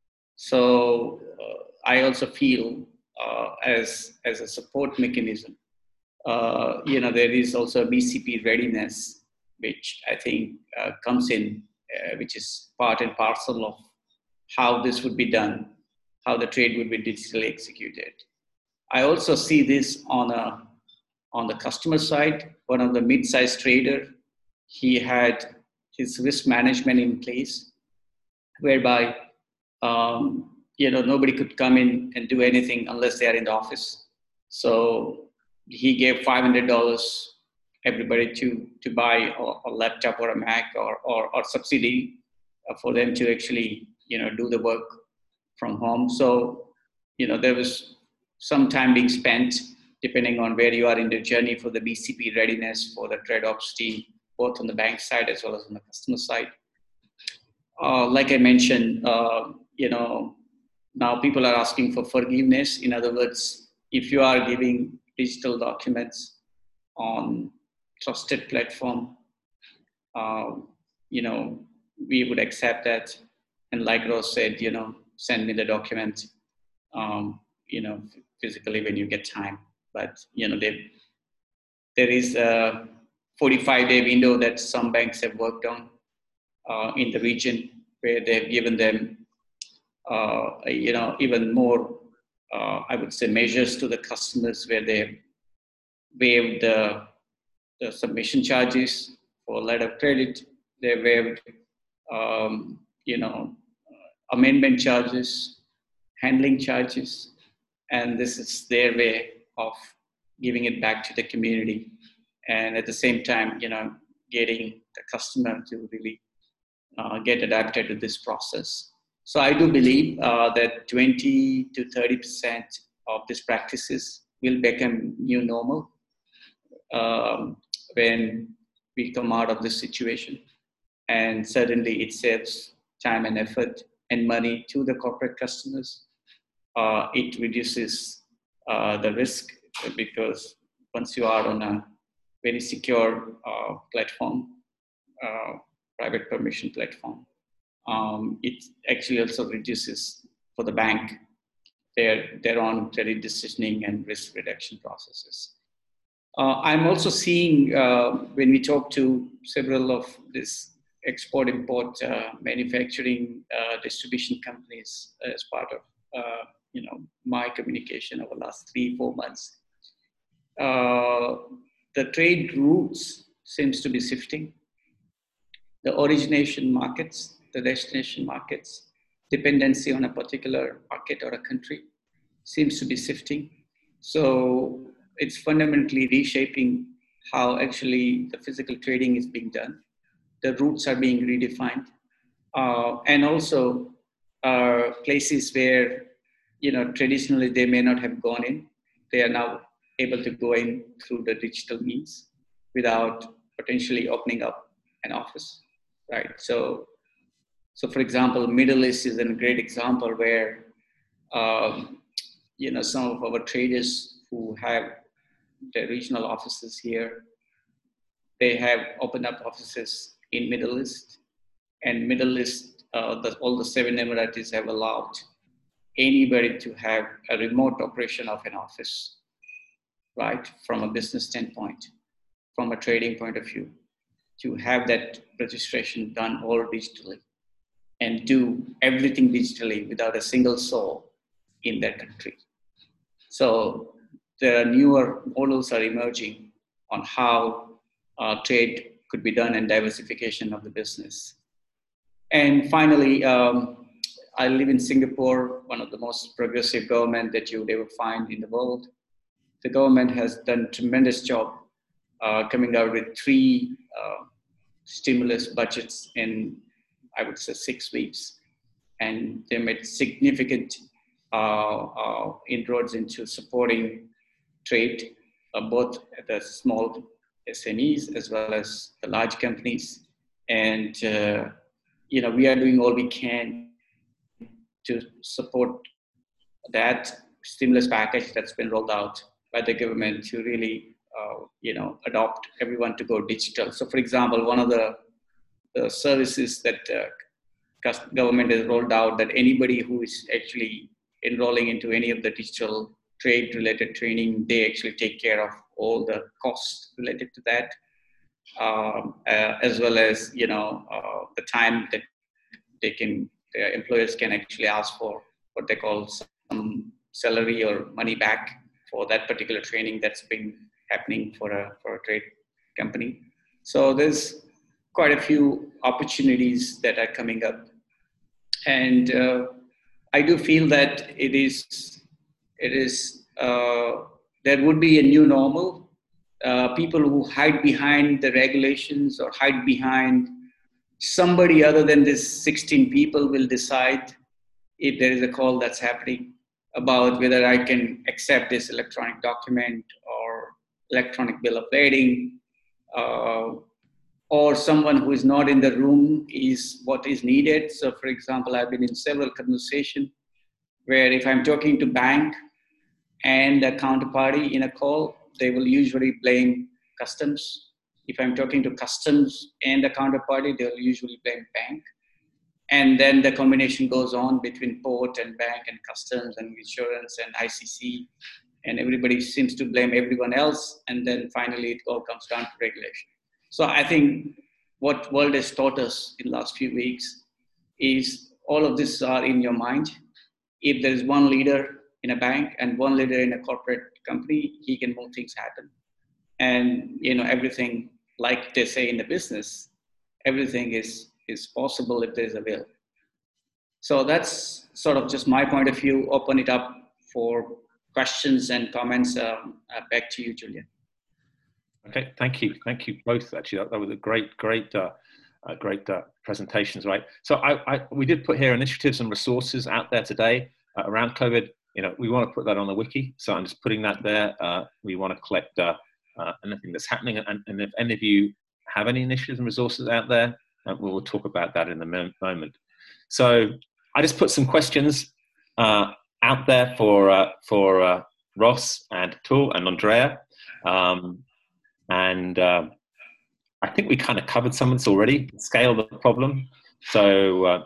So uh, I also feel uh, as, as a support mechanism, uh, you know, there is also a B C P readiness, which I think uh, comes in, uh, which is part and parcel of how this would be done, how the trade would be digitally executed. I also see this on a on the customer side. One of the mid-sized trader, he had his risk management in place, whereby um, you know, nobody could come in and do anything unless they are in the office. So he gave five hundred dollars everybody to to buy a, a laptop or a Mac or or, or subsidy for them to actually, you know, do the work from home. So, you know, there was some time being spent depending on where you are in the journey for the B C P readiness for the trade ops team, both on the bank side as well as on the customer side. Uh, like I mentioned, uh, you know, now people are asking for forgiveness. In other words, if you are giving digital documents on trusted platform, uh, you know, we would accept that. And like Rose said, you know, send me the document, um, you know, physically when you get time. But, you know, they, there is a forty-five day window that some banks have worked on uh, in the region, where they've given them, uh, you know, even more, uh, I would say, measures to the customers, where they waived the, the submission charges for letter of credit. They waived, um, you know, amendment charges, handling charges, and this is their way of giving it back to the community. And at the same time, you know, getting the customer to really uh, get adapted to this process. So I do believe uh, that twenty to thirty percent of these practices will become new normal um, when we come out of this situation. And certainly it saves time and effort and money to the corporate customers. Uh, it reduces uh, the risk, because once you are on a very secure uh, platform, uh, private permission platform, um, it actually also reduces for the bank their, their own credit decisioning and risk reduction processes. Uh, I'm also seeing, uh, when we talk to several of these export import uh, manufacturing uh, distribution companies as part of uh, you know, my communication over the last three, four months, uh, the trade routes seems to be shifting. The origination markets, the destination markets, dependency on a particular market or a country seems to be shifting. So it's fundamentally reshaping how actually the physical trading is being done. The routes are being redefined. Uh, and also uh, places where, you know, traditionally they may not have gone in, they are now able to go in through the digital means without potentially opening up an office, right? So, so for example, Middle East is a great example where, um, you know, some of our traders who have their regional offices here, they have opened up offices in Middle East, and Middle East, uh, the, all the seven Emiratis have allowed anybody to have a remote operation of an office, right? From a business standpoint, from a trading point of view, to have that registration done all digitally and do everything digitally without a single soul in that country. So there are newer models are emerging on how uh, trade could be done and diversification of the business. And finally, um, I live in Singapore, one of the most progressive government that you would ever find in the world. The government has done a tremendous job uh, coming out with three uh, stimulus budgets in, I would say, six weeks. And they made significant uh, uh, inroads into supporting trade, uh, both the small S M Es as well as the large companies. And, uh, you know, we are doing all we can to support that stimulus package that's been rolled out by the government to really, uh, you know, adopt everyone to go digital. So, for example, one of the, the services that uh, government has rolled out, that anybody who is actually enrolling into any of the digital trade-related training, they actually take care of all the costs related to that, um, uh, as well as, you know, uh, the time that they can, their employers can actually ask for what they call some salary or money back for that particular training that's been happening for a, for a trade company. So there's quite a few opportunities that are coming up. And uh, I do feel that it is, it is uh, there would be a new normal. Uh, people who hide behind the regulations or hide behind somebody other than this sixteen people will decide if there is a call that's happening about whether I can accept this electronic document or electronic bill of lading, uh, or someone who is not in the room is what is needed. So for example, I've been in several conversations where if I'm talking to bank and a counterparty in a call, they will usually blame customs. If I'm talking to customs and a counterparty, they'll usually blame bank. And then the combination goes on between port and bank and customs and insurance and I C C, and everybody seems to blame everyone else. And then finally it all comes down to regulation. So I think what world has taught us in the last few weeks is all of this are in your mind. If there is one leader in a bank and one leader in a corporate company, he can make things happen. And you know, everything, like they say in the business, everything is, is possible if there's a will. So that's sort of just my point of view. Open it up for questions and comments. Um, uh, back to you, Julian. Okay, thank you, thank you both. Actually, that, that was a great, great, uh, uh, great uh, presentations, right? So I, I, we did put here initiatives and resources out there today uh, around COVID. You know, we want to put that on the wiki, so I'm just putting that there. Uh, we want to collect uh, uh, anything that's happening, and, and if any of you have any initiatives and resources out there, uh, we will talk about that in a moment. So I just put some questions uh, out there for uh, for uh, Ross and Atul and Andrea. Um, And uh, I think we kind of covered some of this already, scale of the problem. So uh,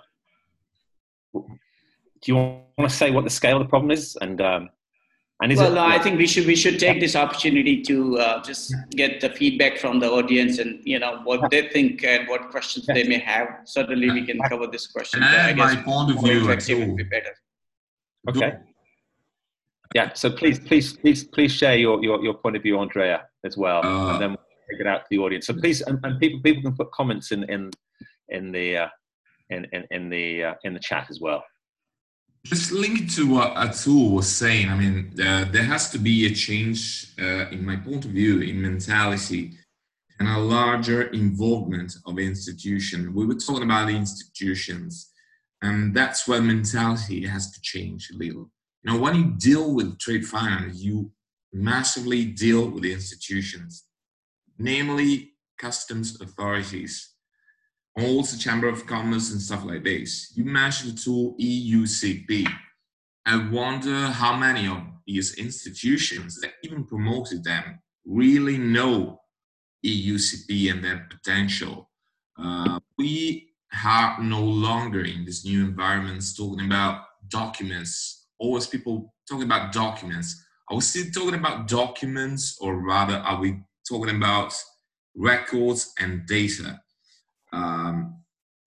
do you want to say what the scale of the problem is? And, um, and is well, it, no, I think we should, we should take this opportunity to uh, just get the feedback from the audience and, you know, what they think and what questions they may have. Certainly we can cover this question. And I guess my point of view, would be better. Okay. Yeah, so please, please, please, please share your, your, your point of view, Andrea, as well, uh, and then we'll take it out to the audience. So please, and, and people people can put comments in in in the uh, in in in the uh, in the chat as well. Just linked to what Atul was saying, I mean, uh, there has to be a change, uh, in my point of view, in mentality and a larger involvement of institutions. We were talking about institutions, and that's where mentality has to change a little. You know, when you deal with trade finance, you massively deal with the institutions, namely customs authorities, also Chamber of Commerce and stuff like this. You mentioned the tool E U C P. I wonder how many of these institutions that even promoted them really know E U C P and their potential. Uh, we are no longer in this new environment talking about documents. Always people talking about documents. Are we still talking about documents, or rather are we talking about records and data? Um,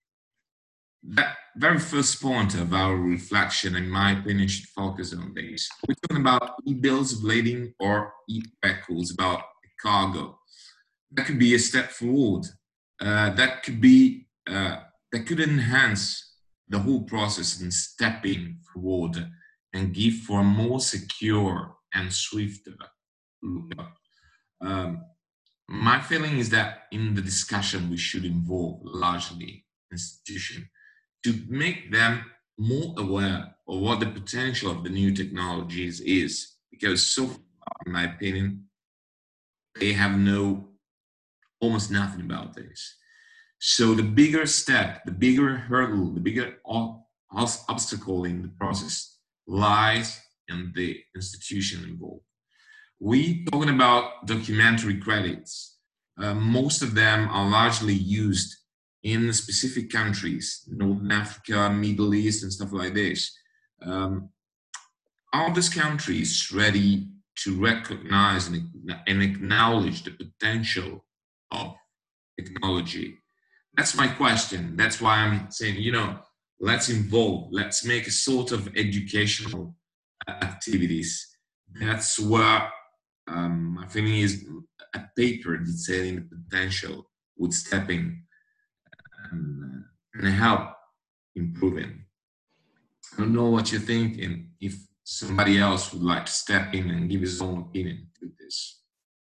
that very first point of our reflection, in my opinion, should focus on this. We're talking about e-bills of lading or e-records about cargo. That could be a step forward. Uh, that could be, uh, that could enhance the whole process in stepping forward and give for a more secure and swifter lookup. Um, my feeling is that in the discussion we should involve largely institutions to make them more aware of what the potential of the new technologies is, because so far, in my opinion, they have no, almost nothing about this. So the bigger step, the bigger hurdle, the bigger obstacle in the process lies and the institution involved. We talking about documentary credits. Uh, most of them are largely used in specific countries, Northern Africa, Middle East, and stuff like this. Um, are these countries ready to recognize and, and acknowledge the potential of technology? That's my question. That's why I'm saying, you know, let's involve, let's make a sort of educational activities. That's where um, my feeling is a paper detailing the potential would step in and, and help improving. I don't know what you think, and if somebody else would like to step in and give his own opinion to this.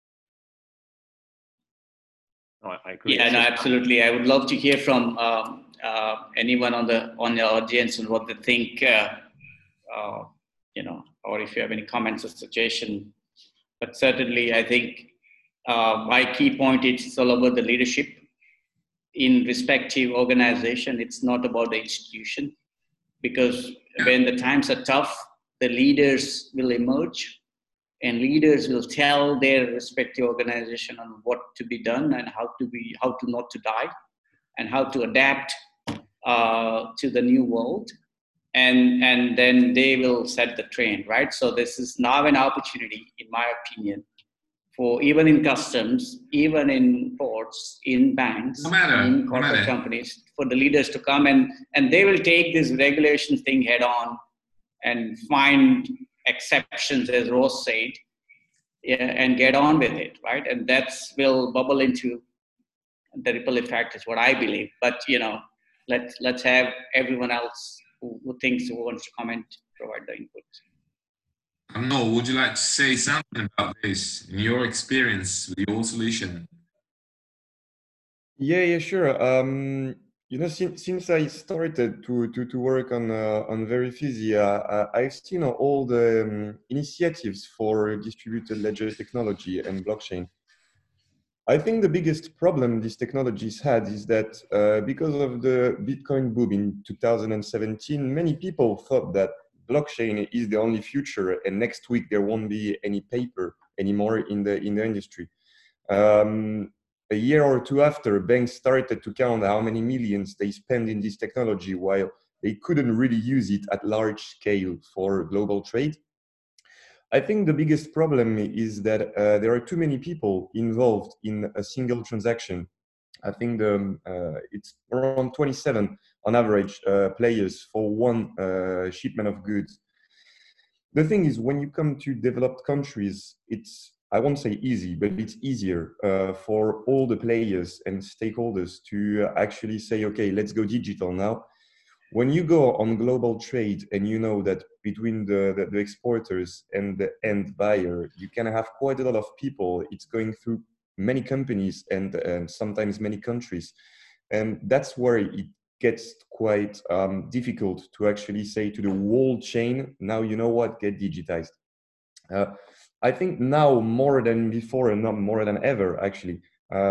Oh, I agree. Yeah, no, absolutely. I would love to hear from um, uh, anyone on the on the audience and what they think. Uh, uh, you know, or if you have any comments or suggestion. But certainly, I think uh, my key point is all about the leadership in respective organization. It's not about the institution, because when the times are tough, the leaders will emerge, and leaders will tell their respective organization on what to be done and how to be, how to not to die, and how to adapt uh, to the new world. And, and then they will set the trend, right? So this is now an opportunity, in my opinion, for even in customs, even in ports, in banks, no matter, in corporate no companies, for the leaders to come and, and they will take this regulations thing head on and find exceptions, as Rose said, yeah, and get on with it, right? And that's will bubble into the ripple effect is what I believe. But, you know, let's, let's have everyone else who, who thinks, who wants to comment, provide the input. I know, would you like to say something about this, in your experience with your solution? Yeah, yeah, sure. Um, you know, since, since I started to, to, to work on uh, on Verifeasy, uh, I've seen all the um, initiatives for distributed ledger technology and blockchain. I think the biggest problem these technologies had is that uh, because of the Bitcoin boom in two thousand seventeen, many people thought that blockchain is the only future, and next week there won't be any paper anymore in the in the industry. Um, a year or two after, banks started to count how many millions they spend in this technology, while they couldn't really use it at large scale for global trade. I think the biggest problem is that uh, there are too many people involved in a single transaction. I think the, uh, it's around twenty-seven on average uh, players for one uh, shipment of goods. The thing is, when you come to developed countries, it's, I won't say easy, but it's easier uh, for all the players and stakeholders to actually say, okay, let's go digital now. When you go on global trade and you know that between the, the, the exporters and the end buyer, you can have quite a lot of people, it's going through many companies and, and sometimes many countries. And that's where it gets quite um, difficult to actually say to the whole chain, now you know what, get digitized. Uh, I think now more than before and not more than ever, actually,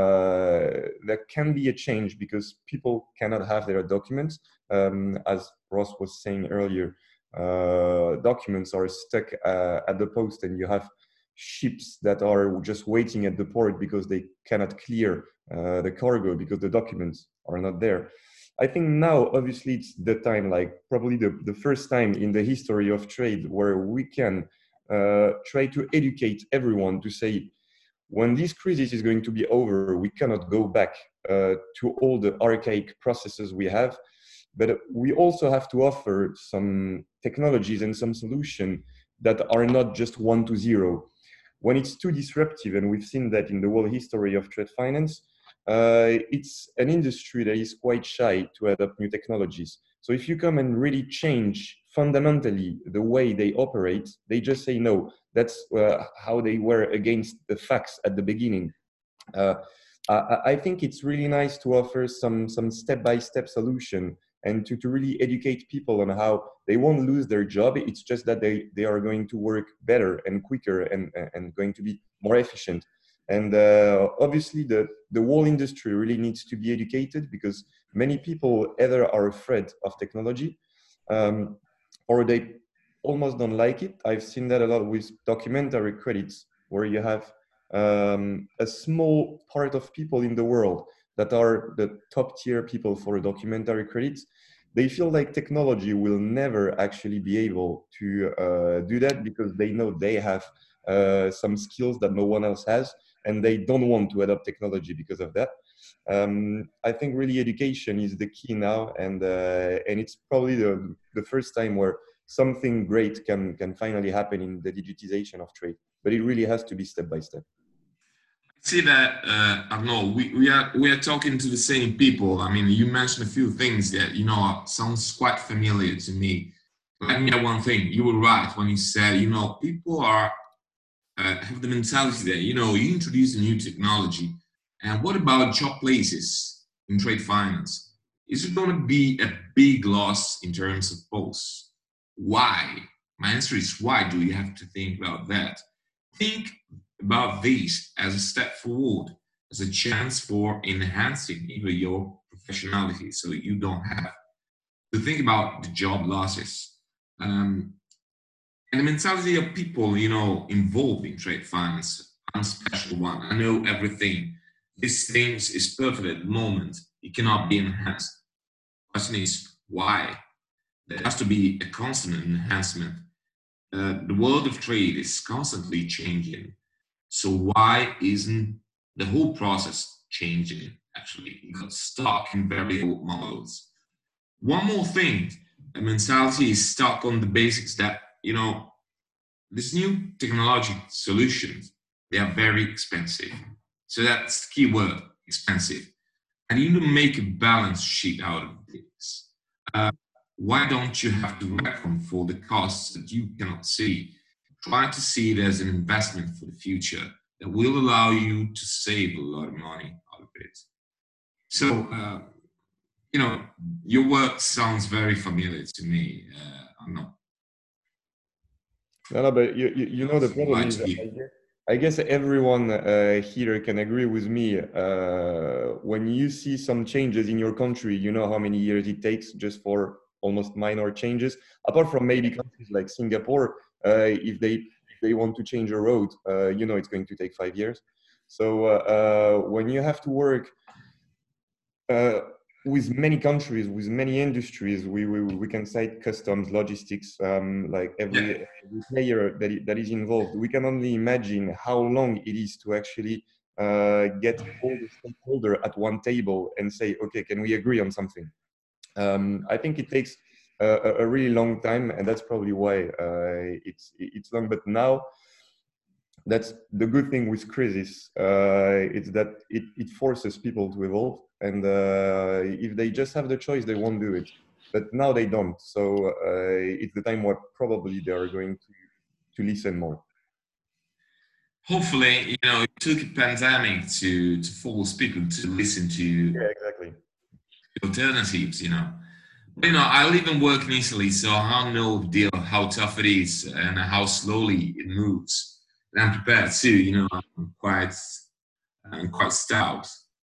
uh, there can be a change because people cannot have their documents. Um, as Ross was saying earlier, uh, documents are stuck uh, at the post, and you have ships that are just waiting at the port because they cannot clear uh, the cargo because the documents are not there. I think now, obviously, it's the time, like probably the, the first time in the history of trade where we can uh, try to educate everyone to say, when this crisis is going to be over, we cannot go back uh, to all the archaic processes we have, but we also have to offer some technologies and some solutions that are not just one to zero. When it's too disruptive, and we've seen that in the whole history of trade finance, uh, it's an industry that is quite shy to adopt new technologies. So if you come and really change fundamentally the way they operate, they just say no. That's uh, how they were against the facts at the beginning. Uh, I, I think it's really nice to offer some some step-by-step solution and to, to really educate people on how they won't lose their job. It's just that they, they are going to work better and quicker and, and going to be more efficient. And uh, obviously the, the whole industry really needs to be educated, because many people either are afraid of technology um, or they almost don't like it. I've seen that a lot with documentary credits, where you have um, a small part of people in the world that are the top tier people for documentary credits. They feel like technology will never actually be able to uh, do that, because they know they have uh, some skills that no one else has, and they don't want to adopt technology because of that. Um, I think really education is the key now, and uh, and it's probably the, the first time where something great can, can finally happen in the digitization of trade. But it really has to be step by step. See that, uh, Arnaud, we, we are we are talking to the same people. I mean, you mentioned a few things that, you know, sounds quite familiar to me. Let me add one thing. You were right when you said, you know, people are uh, have the mentality that, you know, you introduce a new technology, and what about job places in trade finance? Is it going to be a big loss in terms of posts? Why? My answer is, why do you have to think about that? Think about this as a step forward, as a chance for enhancing even your professionality, so you don't have to think about the job losses. Um, and the mentality of people, you know, involved in trade finance. I'm a special one. I know everything. This thing is perfect at the moment. It cannot be enhanced. The question is, why? There has to be a constant enhancement. Uh, the world of trade is constantly changing. So why isn't the whole process changing? Actually, you got stuck in very old models. One more thing, the mentality is stuck on the basics that, you know, these new technology solutions, they are very expensive. So that's the key word, expensive. And you need to make a balance sheet out of this. Uh, why don't you have to reckon for the costs that you cannot see? Try to see it as an investment for the future that will allow you to save a lot of money out of it. So, uh, you know, your work sounds very familiar to me. Uh, I'm not. No, no, but you, you, you know, the problem is, I guess, I guess everyone uh, here can agree with me. Uh, when you see some changes in your country, you know how many years it takes just for almost minor changes. Apart from maybe countries like Singapore, uh, if they if they want to change a road, uh, you know it's going to take five years. So uh, uh, when you have to work uh, with many countries, with many industries, we we, we can cite customs, logistics, um, like every, yeah. every player that that is involved. We can only imagine how long it is to actually uh, get all the stakeholders at one table and say, okay, can we agree on something? Um, I think it takes a, a really long time, and that's probably why uh, it's it's long. But now, that's the good thing with crisis. Uh, it's that it, it forces people to evolve, and uh, if they just have the choice, they won't do it. But now they don't. So uh, it's the time where probably they are going to to listen more. Hopefully, you know, it took a pandemic to to force people to listen to yeah, exactly. alternatives, you know. But, you know, I live and work in Italy, so I know the deal how tough it is and how slowly it moves. And I'm prepared too, you know, I'm quite, I'm quite stout.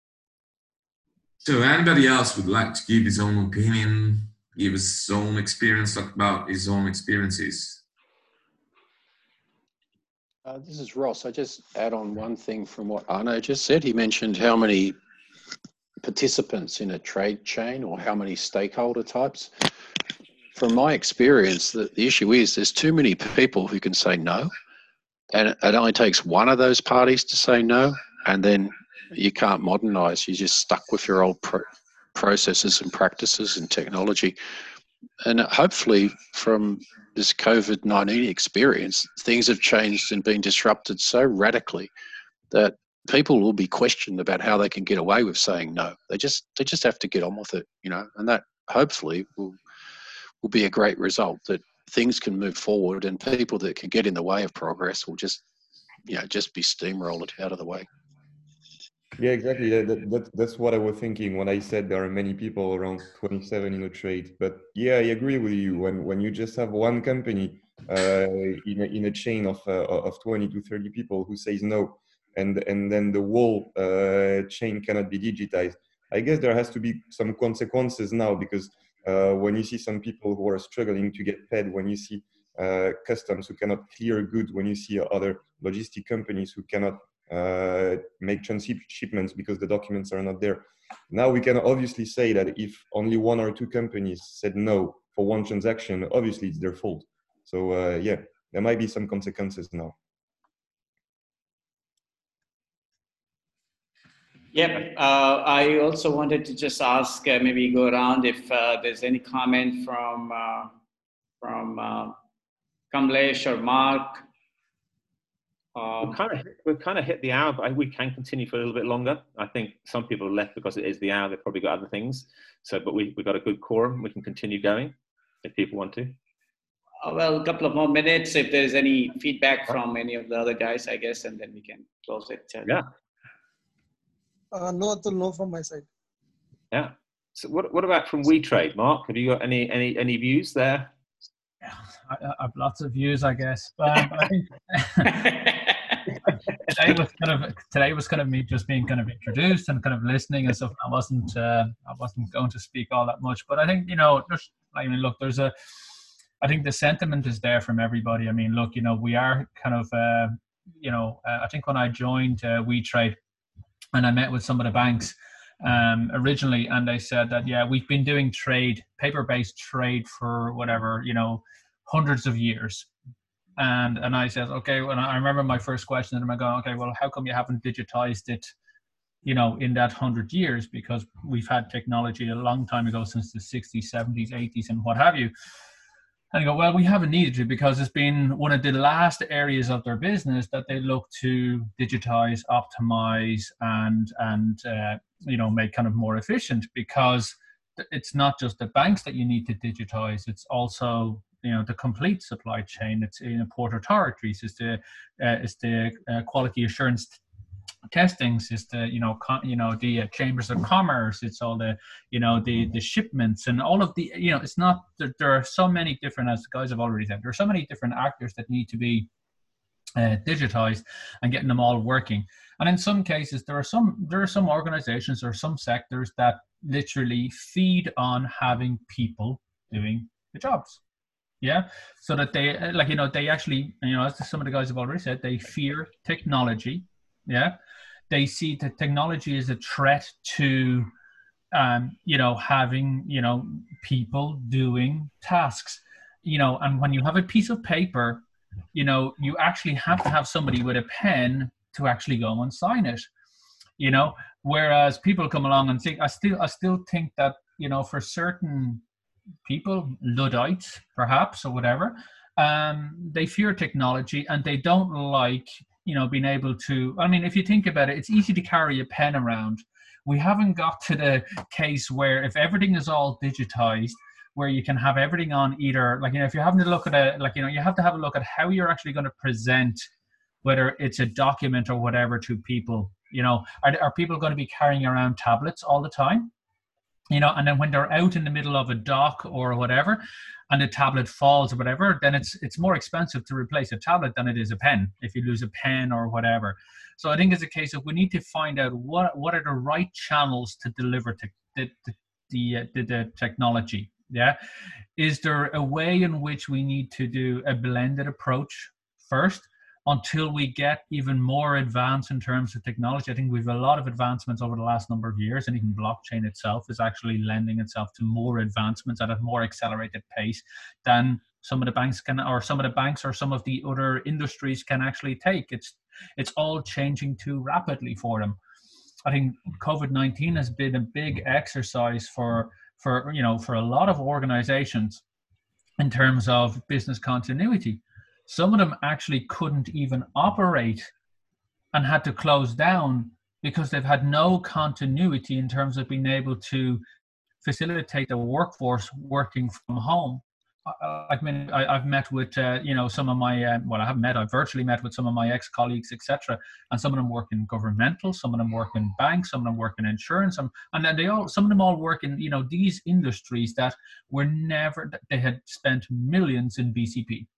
So anybody else would like to give his own opinion, give his own experience, talk about his own experiences? Uh, this is Ross. I just add on one thing from what Arnaud just said. He mentioned how many participants in a trade chain or how many stakeholder types. From my experience, the, the issue is there's too many people who can say no, and it only takes one of those parties to say no, and then you can't modernize. You're just stuck with your old pro processes and practices and technology. And hopefully from this COVID nineteen experience, things have changed and been disrupted so radically that people will be questioned about how they can get away with saying no. They just they just have to get on with it, you know, and that hopefully will will be a great result, that things can move forward and people that can get in the way of progress will just, you know, just be steamrolled out of the way. Yeah, exactly. That, that, that, that's what I was thinking when I said there are many people around twenty-seven in the trade. But yeah, I agree with you. When when you just have one company uh, in, a, in a chain of, uh, of twenty to thirty people who says no, and, and then the whole uh, chain cannot be digitized, I guess there has to be some consequences now, because uh, when you see some people who are struggling to get paid, when you see uh, customs, who cannot clear goods, when you see other logistic companies who cannot uh, make transshipments because the documents are not there. Now we can obviously say that if only one or two companies said no for one transaction, obviously it's their fault. So uh, yeah, there might be some consequences now. Yeah, uh, I also wanted to just ask, uh, maybe go around if uh, there's any comment from uh, from uh, Kamlesh or Mark. Um, we've kind of we've kind of hit the hour, but we can continue for a little bit longer. I think some people have left because it is the hour. They've probably got other things. So, but we we've got a good quorum. We can continue going if people want to. Uh, well, a couple of more minutes if there's any feedback from any of the other guys, I guess, and then we can close it. Uh, yeah. Uh, no, Atul, no from my side. Yeah. So what what about from WeTrade, Mark? Have you got any any any views there? Yeah, I, I have lots of views, I guess. But um, I think today was kind of today was kind of me just being kind of introduced and kind of listening and stuff. I wasn't uh, I wasn't going to speak all that much, but I think, you know, just, I mean, look, there's a. I think the sentiment is there from everybody. I mean, look, you know, we are kind of, uh, you know, uh, I think when I joined uh, WeTrade, and I met with some of the banks um, originally, and they said that, yeah, we've been doing trade, paper-based trade for whatever, you know, hundreds of years. And and I said, okay, well, I remember my first question, and I'm going, okay, well, how come you haven't digitized it, you know, in that hundred years? Because we've had technology a long time ago, since the sixties, seventies, eighties, and what have you. And I go, well, we haven't needed to, because it's been one of the last areas of their business that they look to digitize, optimize, and, and uh, you know, make kind of more efficient, because it's not just the banks that you need to digitize. It's also, you know, the complete supply chain. It's in port authorities. It's the, uh, it's the uh, quality assurance testings, is the, you know, com, you know, the uh, chambers of commerce. It's all the, you know, the the shipments and all of the, you know, it's not, there, there are so many different, as the guys have already said, there are so many different actors that need to be uh, digitized and getting them all working. And in some cases, there are some there are some organizations or some sectors that literally feed on having people doing the jobs. Yeah, so that they, like, you know, they actually, you know, as some of the guys have already said, they fear technology. Yeah, they see that technology is a threat to, um, you know, having, you know, people doing tasks, you know, and when you have a piece of paper, you know, you actually have to have somebody with a pen to actually go and sign it, you know, whereas people come along and think, I still, I still think that, you know, for certain people, Luddites perhaps or whatever, um, they fear technology and they don't like, you know, being able to, I mean, if you think about it, it's easy to carry a pen around. We haven't got to the case where if everything is all digitized, where you can have everything on either, like, you know, if you're having to look at a, like, you know, you have to have a look at how you're actually going to present, whether it's a document or whatever, to people. You know, are, are people going to be carrying around tablets all the time? You know, and then when they're out in the middle of a dock or whatever, and the tablet falls or whatever, then it's it's more expensive to replace a tablet than it is a pen, if you lose a pen or whatever. So I think it's a case of, we need to find out what what are the right channels to deliver to the the, the, the, the technology. Yeah, is there a way in which we need to do a blended approach first, until we get even more advanced in terms of technology? I think we've a lot of advancements over the last number of years, and even blockchain itself is actually lending itself to more advancements at a more accelerated pace than some of the banks can, or some of the banks or some of the other industries can actually take. It's it's all changing too rapidly for them. I think COVID nineteen has been a big exercise for for you know for a lot of organizations in terms of business continuity. Some of them actually couldn't even operate and had to close down because they've had no continuity in terms of being able to facilitate the workforce working from home. I mean, I, I've met with, uh, you know, some of my, uh, well, I haven't met, I've virtually met with some of my ex-colleagues, et cetera. And some of them work in governmental, some of them work in banks, some of them work in insurance. And, and then they all, some of them all work in, you know, these industries that were never, they had spent millions in B C P.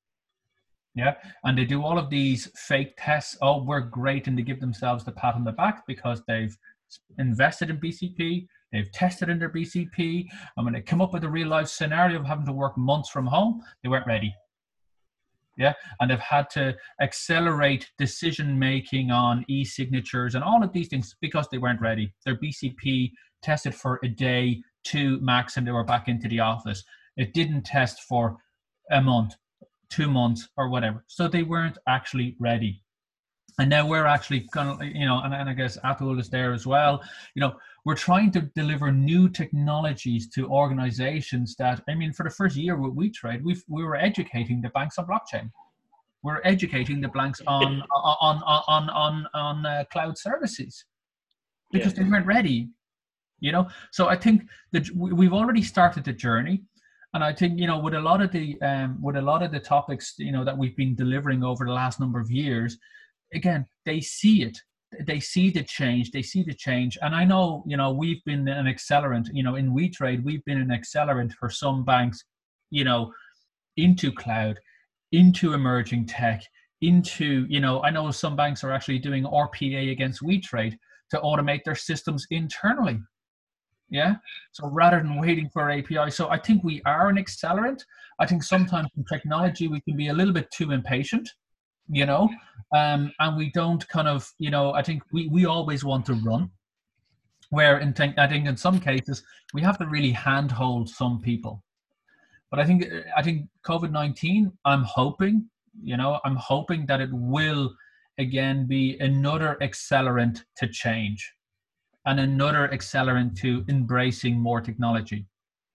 Yeah, and they do all of these fake tests. Oh, we're great, and they give themselves the pat on the back because they've invested in B C P, they've tested in their B C P, and when they come up with a real life scenario of having to work months from home, they weren't ready. Yeah, and they've had to accelerate decision making on e-signatures and all of these things because they weren't ready. Their B C P tested for a day, two max, and they were back into the office. It didn't test for a month, two months, or whatever. So they weren't actually ready. And now we're actually going to, you know, and, and I guess Atul is there as well. You know, we're trying to deliver new technologies to organizations that, I mean, for the first year with WeTrade, we we were educating the banks on blockchain. We're educating the banks on on on on on, on uh, cloud services because yeah. they weren't ready. You know, so I think that we've already started the journey. And I think, you know, with a lot of the um, with a lot of the topics, you know, that we've been delivering over the last number of years, again, they see it. They see the change. They see the change. And I know, you know, we've been an accelerant, you know, in WeTrade, we've been an accelerant for some banks, you know, into cloud, into emerging tech, into, you know, I know some banks are actually doing R P A against WeTrade to automate their systems internally. Yeah. So rather than waiting for A P I. So I think we are an accelerant. I think sometimes in technology, we can be a little bit too impatient. You know, um, and we don't kind of, you know, I think we, we always want to run, where in think, I think in some cases we have to really handhold some people. But I think, I think COVID nineteen, I'm hoping, you know, I'm hoping that it will again be another accelerant to change and another accelerant to embracing more technology.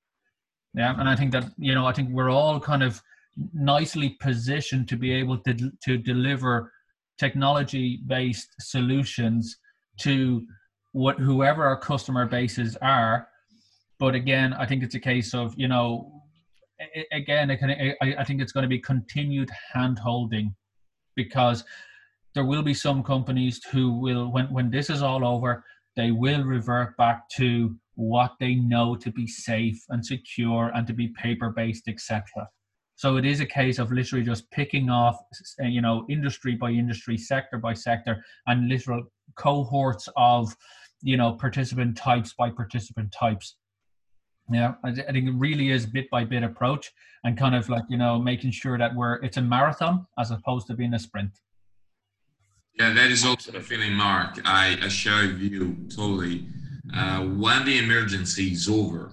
Yeah. And I think that, you know, I think we're all kind of nicely positioned to be able to to deliver technology-based solutions to what whoever our customer bases are. But again, I think it's a case of, you know, again, it can, I, I think it's going to be continued hand-holding, because there will be some companies who will, when when this is all over, they will revert back to what they know to be safe and secure and to be paper-based, et cetera. So it is a case of literally just picking off, you know, industry by industry, sector by sector, and literal cohorts of, you know, participant types by participant types. Yeah, I think it really is bit by bit approach, and kind of like, you know, making sure that we're, it's a marathon as opposed to being a sprint. Yeah, that is also the feeling, Mark. I, I share with you totally. Uh, when the emergency is over,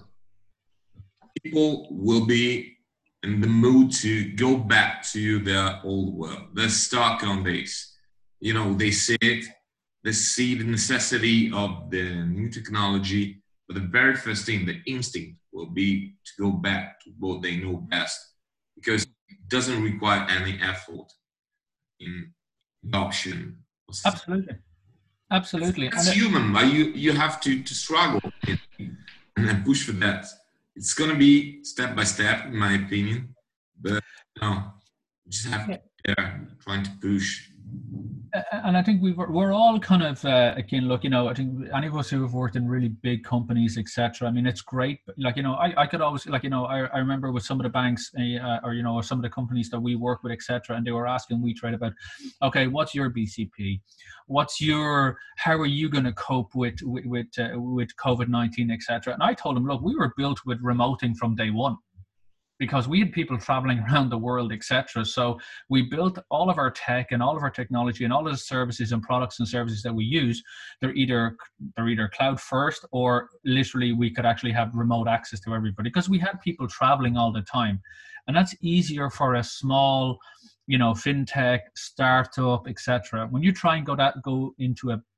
people will be in the mood to go back to the old world. They're stuck on this. You know, they see it, they see the necessity of the new technology, but the very first thing, the instinct will be to go back to what they know best, because it doesn't require any effort in adoption. Absolutely. Absolutely. It's human, but you, you have to, to struggle and then push for that. It's going to be step by step, in my opinion, but no, you just have to be there trying to push. And I think we were, we're all kind of, uh, again, look, you know, I think any of us who have worked in really big companies, et cetera, I mean, it's great. But like, you know, I, I could always, like, you know, I, I remember with some of the banks uh, or, you know, or some of the companies that we work with, et cetera, and they were asking WeTrade about, okay, what's your B C P? What's your, how are you going to cope with, with, with, uh, with COVID nineteen, et cetera? And I told them, look, we were built with remoting from day one, because we had people traveling around the world, et cetera. So we built all of our tech and all of our technology and all of the services and products and services that we use. They're either they're either cloud first, or literally we could actually have remote access to everybody, because we had people traveling all the time. And that's easier for a small, you know, fintech, startup, et cetera. When you try and go that go into a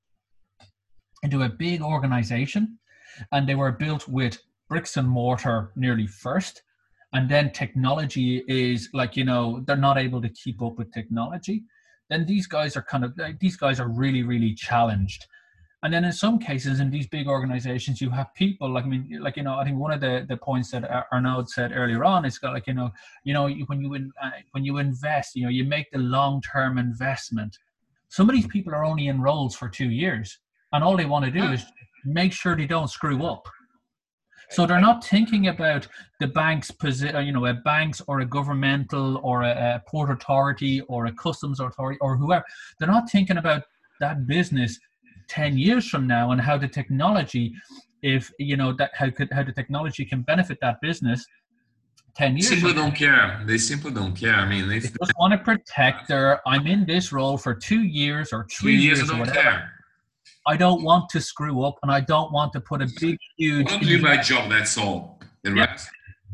into a big organization, and they were built with bricks and mortar nearly first, and then technology is like, you know, they're not able to keep up with technology, then these guys are kind of, these guys are really, really challenged. And then in some cases, in these big organizations, you have people like, I mean, like, you know, I think one of the, the points that Arnaud said earlier on is got like, you know, you know, when you, in, uh, when you invest, you know, you make the long-term investment. Some of these people are only in roles for two years, and all they want to do is make sure they don't screw up. So they're not thinking about the bank's position, you know, a bank's or a governmental or a, a port authority or a customs authority or whoever. They're not thinking about that business ten years from now and how the technology, if, you know, that how could, how the technology can benefit that business ten years. They simply don't care. They simply don't care. I mean, if they just want to protect their, I'm in this role for two years or three two years, years I don't or whatever. care. I don't want to screw up, and I don't want to put a big, huge... I want to do my job, that's all. The yeah. rest,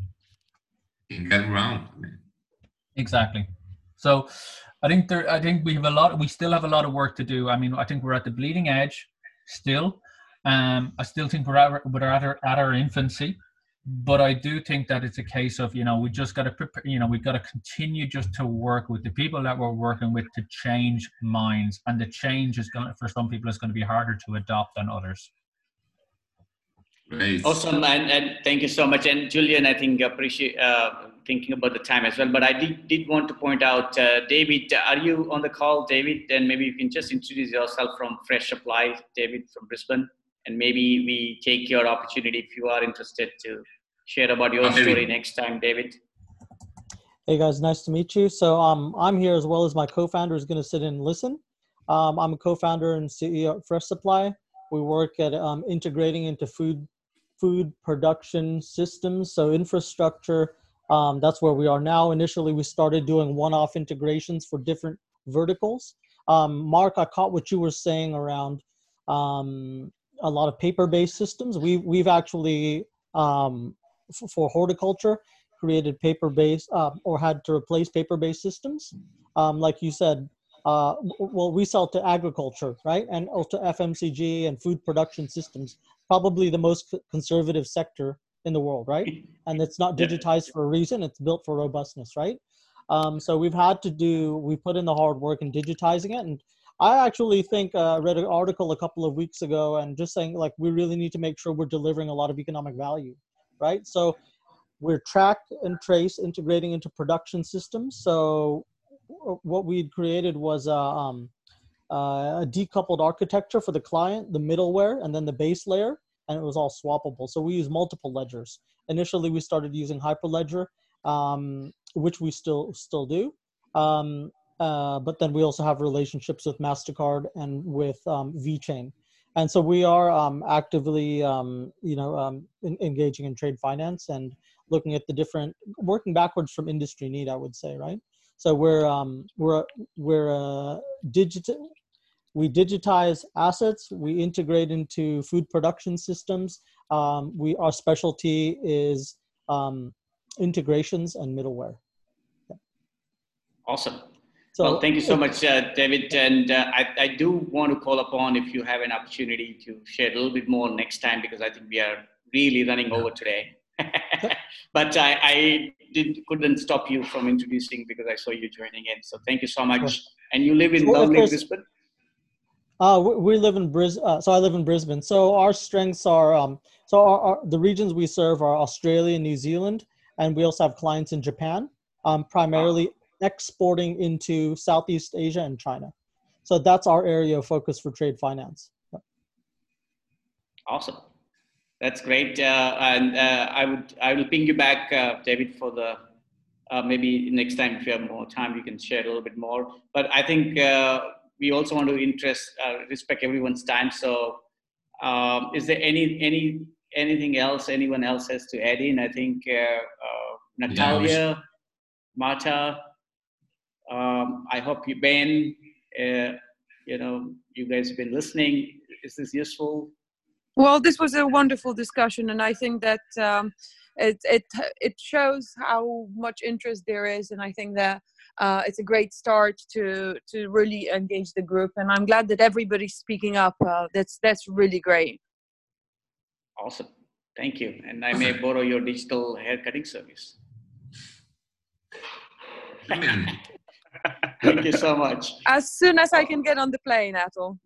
you can get around. Exactly. So I think there, I think we have a lot, we still have a lot of work to do. I mean, I think we're at the bleeding edge still. Um, I still think we're at, we're at our, at our infancy. But I do think that it's a case of, you know, we just got to, you know, we've got to continue just to work with the people that we're working with to change minds. And the change is going to, for some people, is going to be harder to adopt than others. Great. Awesome. And, and thank you so much. And Julian, I think appreciate uh, thinking about the time as well. But I did, did want to point out, uh, David, are you on the call, David? And maybe you can just introduce yourself from Fresh Supply, David from Brisbane. And maybe we take your opportunity if you are interested to share about your oh, story next time, David. Hey guys, nice to meet you. So um, I'm here as well as my co-founder is going to sit in and listen. Um, I'm a co-founder and C E O at Fresh Supply. We work at um, integrating into food food production systems, so infrastructure. Um, that's where we are now. Initially, we started doing one-off integrations for different verticals. Um, Mark, I caught what you were saying around um, a lot of paper-based systems. We, we've actually, um, f- for horticulture, created paper-based uh, or had to replace paper-based systems. Um, like you said, uh, w- well, we sell to agriculture, right? And also F M C G and food production systems, probably the most c- conservative sector in the world, right? And it's not digitized for a reason. It's built for robustness, right? Um, so we've had to do, we put in the hard work in digitizing it. And I actually think I uh, read an article a couple of weeks ago and just saying like, we really need to make sure we're delivering a lot of economic value, right? So we're track and trace integrating into production systems. So what we'd created was a, um, uh, a decoupled architecture for the client, the middleware, and then the base layer, and it was all swappable. So we use multiple ledgers. Initially, we started using Hyperledger, um, which we still still do. Um, Uh, but then we also have relationships with MasterCard and with um, VeChain. And so we are um, actively, um, you know, um, in, engaging in trade finance and looking at the different, working backwards from industry need, I would say, right? So we're, um, we're, we're uh, digital, we digitize assets, we integrate into food production systems. Um, we, our specialty is um, integrations and middleware. Yeah. Awesome. So, well, thank you so much, uh, David. And uh, I, I do want to call upon if you have an opportunity to share a little bit more next time, because I think we are really running over today. But I, I did, couldn't stop you from introducing because I saw you joining in. So thank you so much. Sure. And you live in so lovely Brisbane? Uh, we, we live in Brisbane. Uh, so I live in Brisbane. So our strengths are, um, so our, our, the regions we serve are Australia and New Zealand. And we also have clients in Japan, um, primarily oh. exporting into Southeast Asia and China. So that's our area of focus for trade finance. Awesome. That's great. Uh, and uh, I would, I will ping you back, uh, David, for the, uh, maybe next time if you have more time, you can share a little bit more. But I think uh, we also want to interest, uh, respect everyone's time. So um, is there any, any, anything else anyone else has to add in? I think uh, uh, Natalia, yeah, Marta, Um, I hope you, Ben, uh, you know, you guys have been listening. Is this useful? Well, this was a wonderful discussion, and I think that um, it it it shows how much interest there is, and I think that uh, it's a great start to to really engage the group. And I'm glad that everybody's speaking up. Uh, that's that's really great. Awesome, thank you. And I may borrow your digital hair cutting service. Thank you so much. As soon as I can get on the plane, Atul.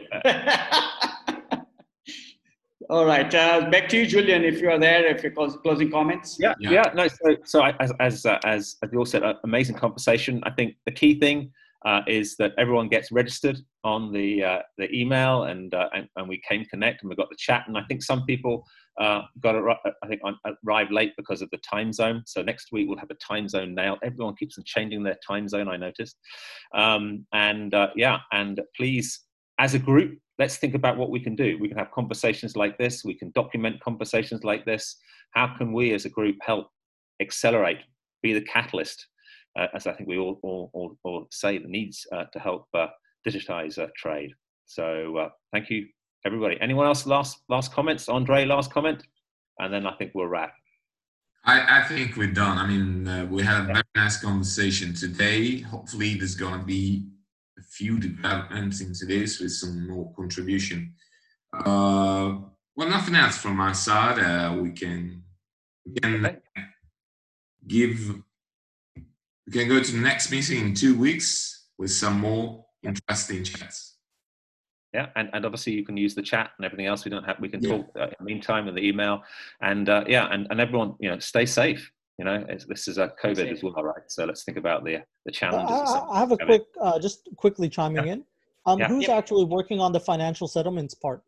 All right, uh, back to you, Julian, if you are there, if you're closing comments. Yeah, yeah, yeah no, so, so I, as, as, uh, as you all said, uh, amazing conversation. I think the key thing uh, is that everyone gets registered on the uh, the email, and, uh, and and we came connect, and we got the chat, and I think some people uh, got a, I think arrived late because of the time zone. So next week we'll have a time zone nailed. Everyone keeps on changing their time zone, I noticed. Um, and uh, yeah, and please, as a group, let's think about what we can do. We can have conversations like this. We can document conversations like this. How can we as a group help accelerate, be the catalyst, uh, as I think we all, all, all, all say, the needs uh, to help uh, digitize uh, trade. So uh, thank you, everybody. Anyone else last, last comments? Andre, last comment? And then I think we'll wrap. I, I think we're done. I mean, uh, we had a very nice conversation today. Hopefully there's going to be a few developments into this with some more contribution. Uh, well, nothing else from our side. Uh, we can, we can okay. give, we can go to the next meeting in two weeks with some more interesting chats. Yeah, and, and obviously you can use the chat and everything else. We don't have, we can yeah. talk uh, in the meantime in the email, and uh, yeah, and, and everyone, you know, stay safe. You know, it's, this is a COVID as well, right? So let's think about the the challenges. Uh, I, I have a quick, uh, just quickly chiming yeah. in. Um, yeah. Who's yeah. actually working on the financial settlements part?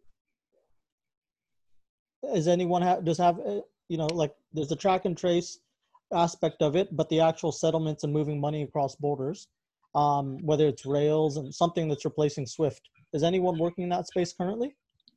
Is anyone have, does have, uh, you know, like there's a track and trace aspect of it, but the actual settlements and moving money across borders, um, whether it's Rails and something that's replacing Swift. Is anyone working in that space currently?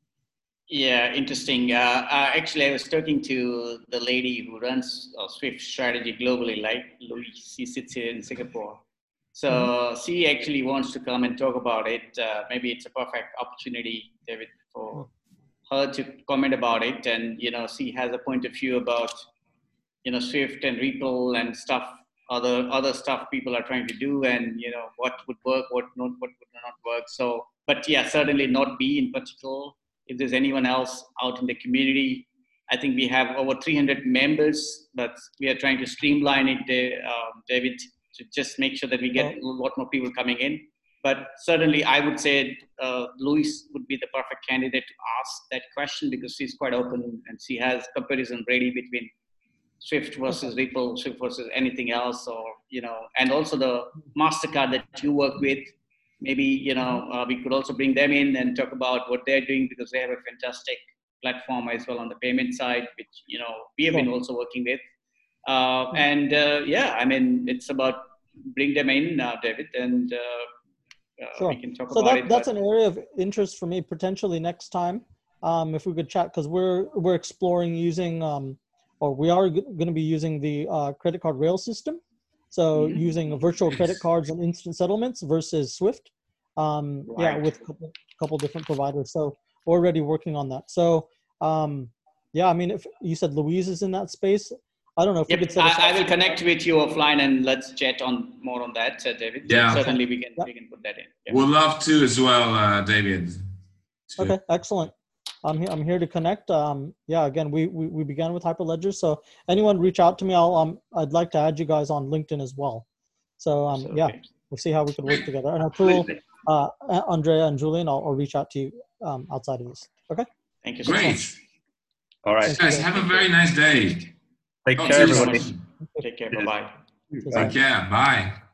Yeah, interesting. Uh, uh, actually, I was talking to the lady who runs uh, Swift strategy globally, like Louise. She sits here in Singapore. So mm-hmm. she actually wants to come and talk about it. Uh, maybe it's a perfect opportunity, David, for her to comment about it. And, you know, she has a point of view about, you know, Swift and Ripple and stuff, other other stuff people are trying to do, and, you know, what would work, what not, what would not work. So, but yeah, certainly not be in particular. If there's anyone else out in the community, I think we have over three hundred members, but we are trying to streamline it, uh, David, to just make sure that we get a lot more people coming in. But certainly I would say uh, Louise would be the perfect candidate to ask that question, because she's quite open and she has comparison ready between Swift versus Ripple, Swift versus anything else, or, you know, and also the MasterCard that you work with. Maybe, you know, uh, we could also bring them in and talk about what they're doing, because they have a fantastic platform as well on the payment side, which, you know, we have been also working with. Uh, and uh, yeah, I mean, it's about bring them in, uh, David, and uh, uh, sure. we can talk so about that, it. That's an area of interest for me potentially next time, um, if we could chat, because we're we're exploring using, um, or we are going to be using the uh, credit card rail system. So mm-hmm. using virtual credit cards and instant settlements versus Swift, um, right. yeah, with a couple, couple different providers. So we're already working on that. So um, yeah, I mean, if you said Louise is in that space, I don't know if yep. we could set I, I will connect with you offline and let's chat on more on that, uh, David. Yeah, certainly okay. we can yeah. we can put that in. Yeah. We'd love to as well, uh, David. To okay, excellent. I'm here. I'm here to connect. Um, yeah, again, we, we we began with Hyperledger. So anyone reach out to me. I'll um I'd like to add you guys on LinkedIn as well. So um yeah, we'll see how we can work together. And Atul, uh, Andrea, and Julian, I'll, I'll reach out to you um outside of this. Okay. Thank you so Great. much. All right. Guys, guys, have a very nice day. Take care, everybody. Take care. Bye bye. Take care. Bye.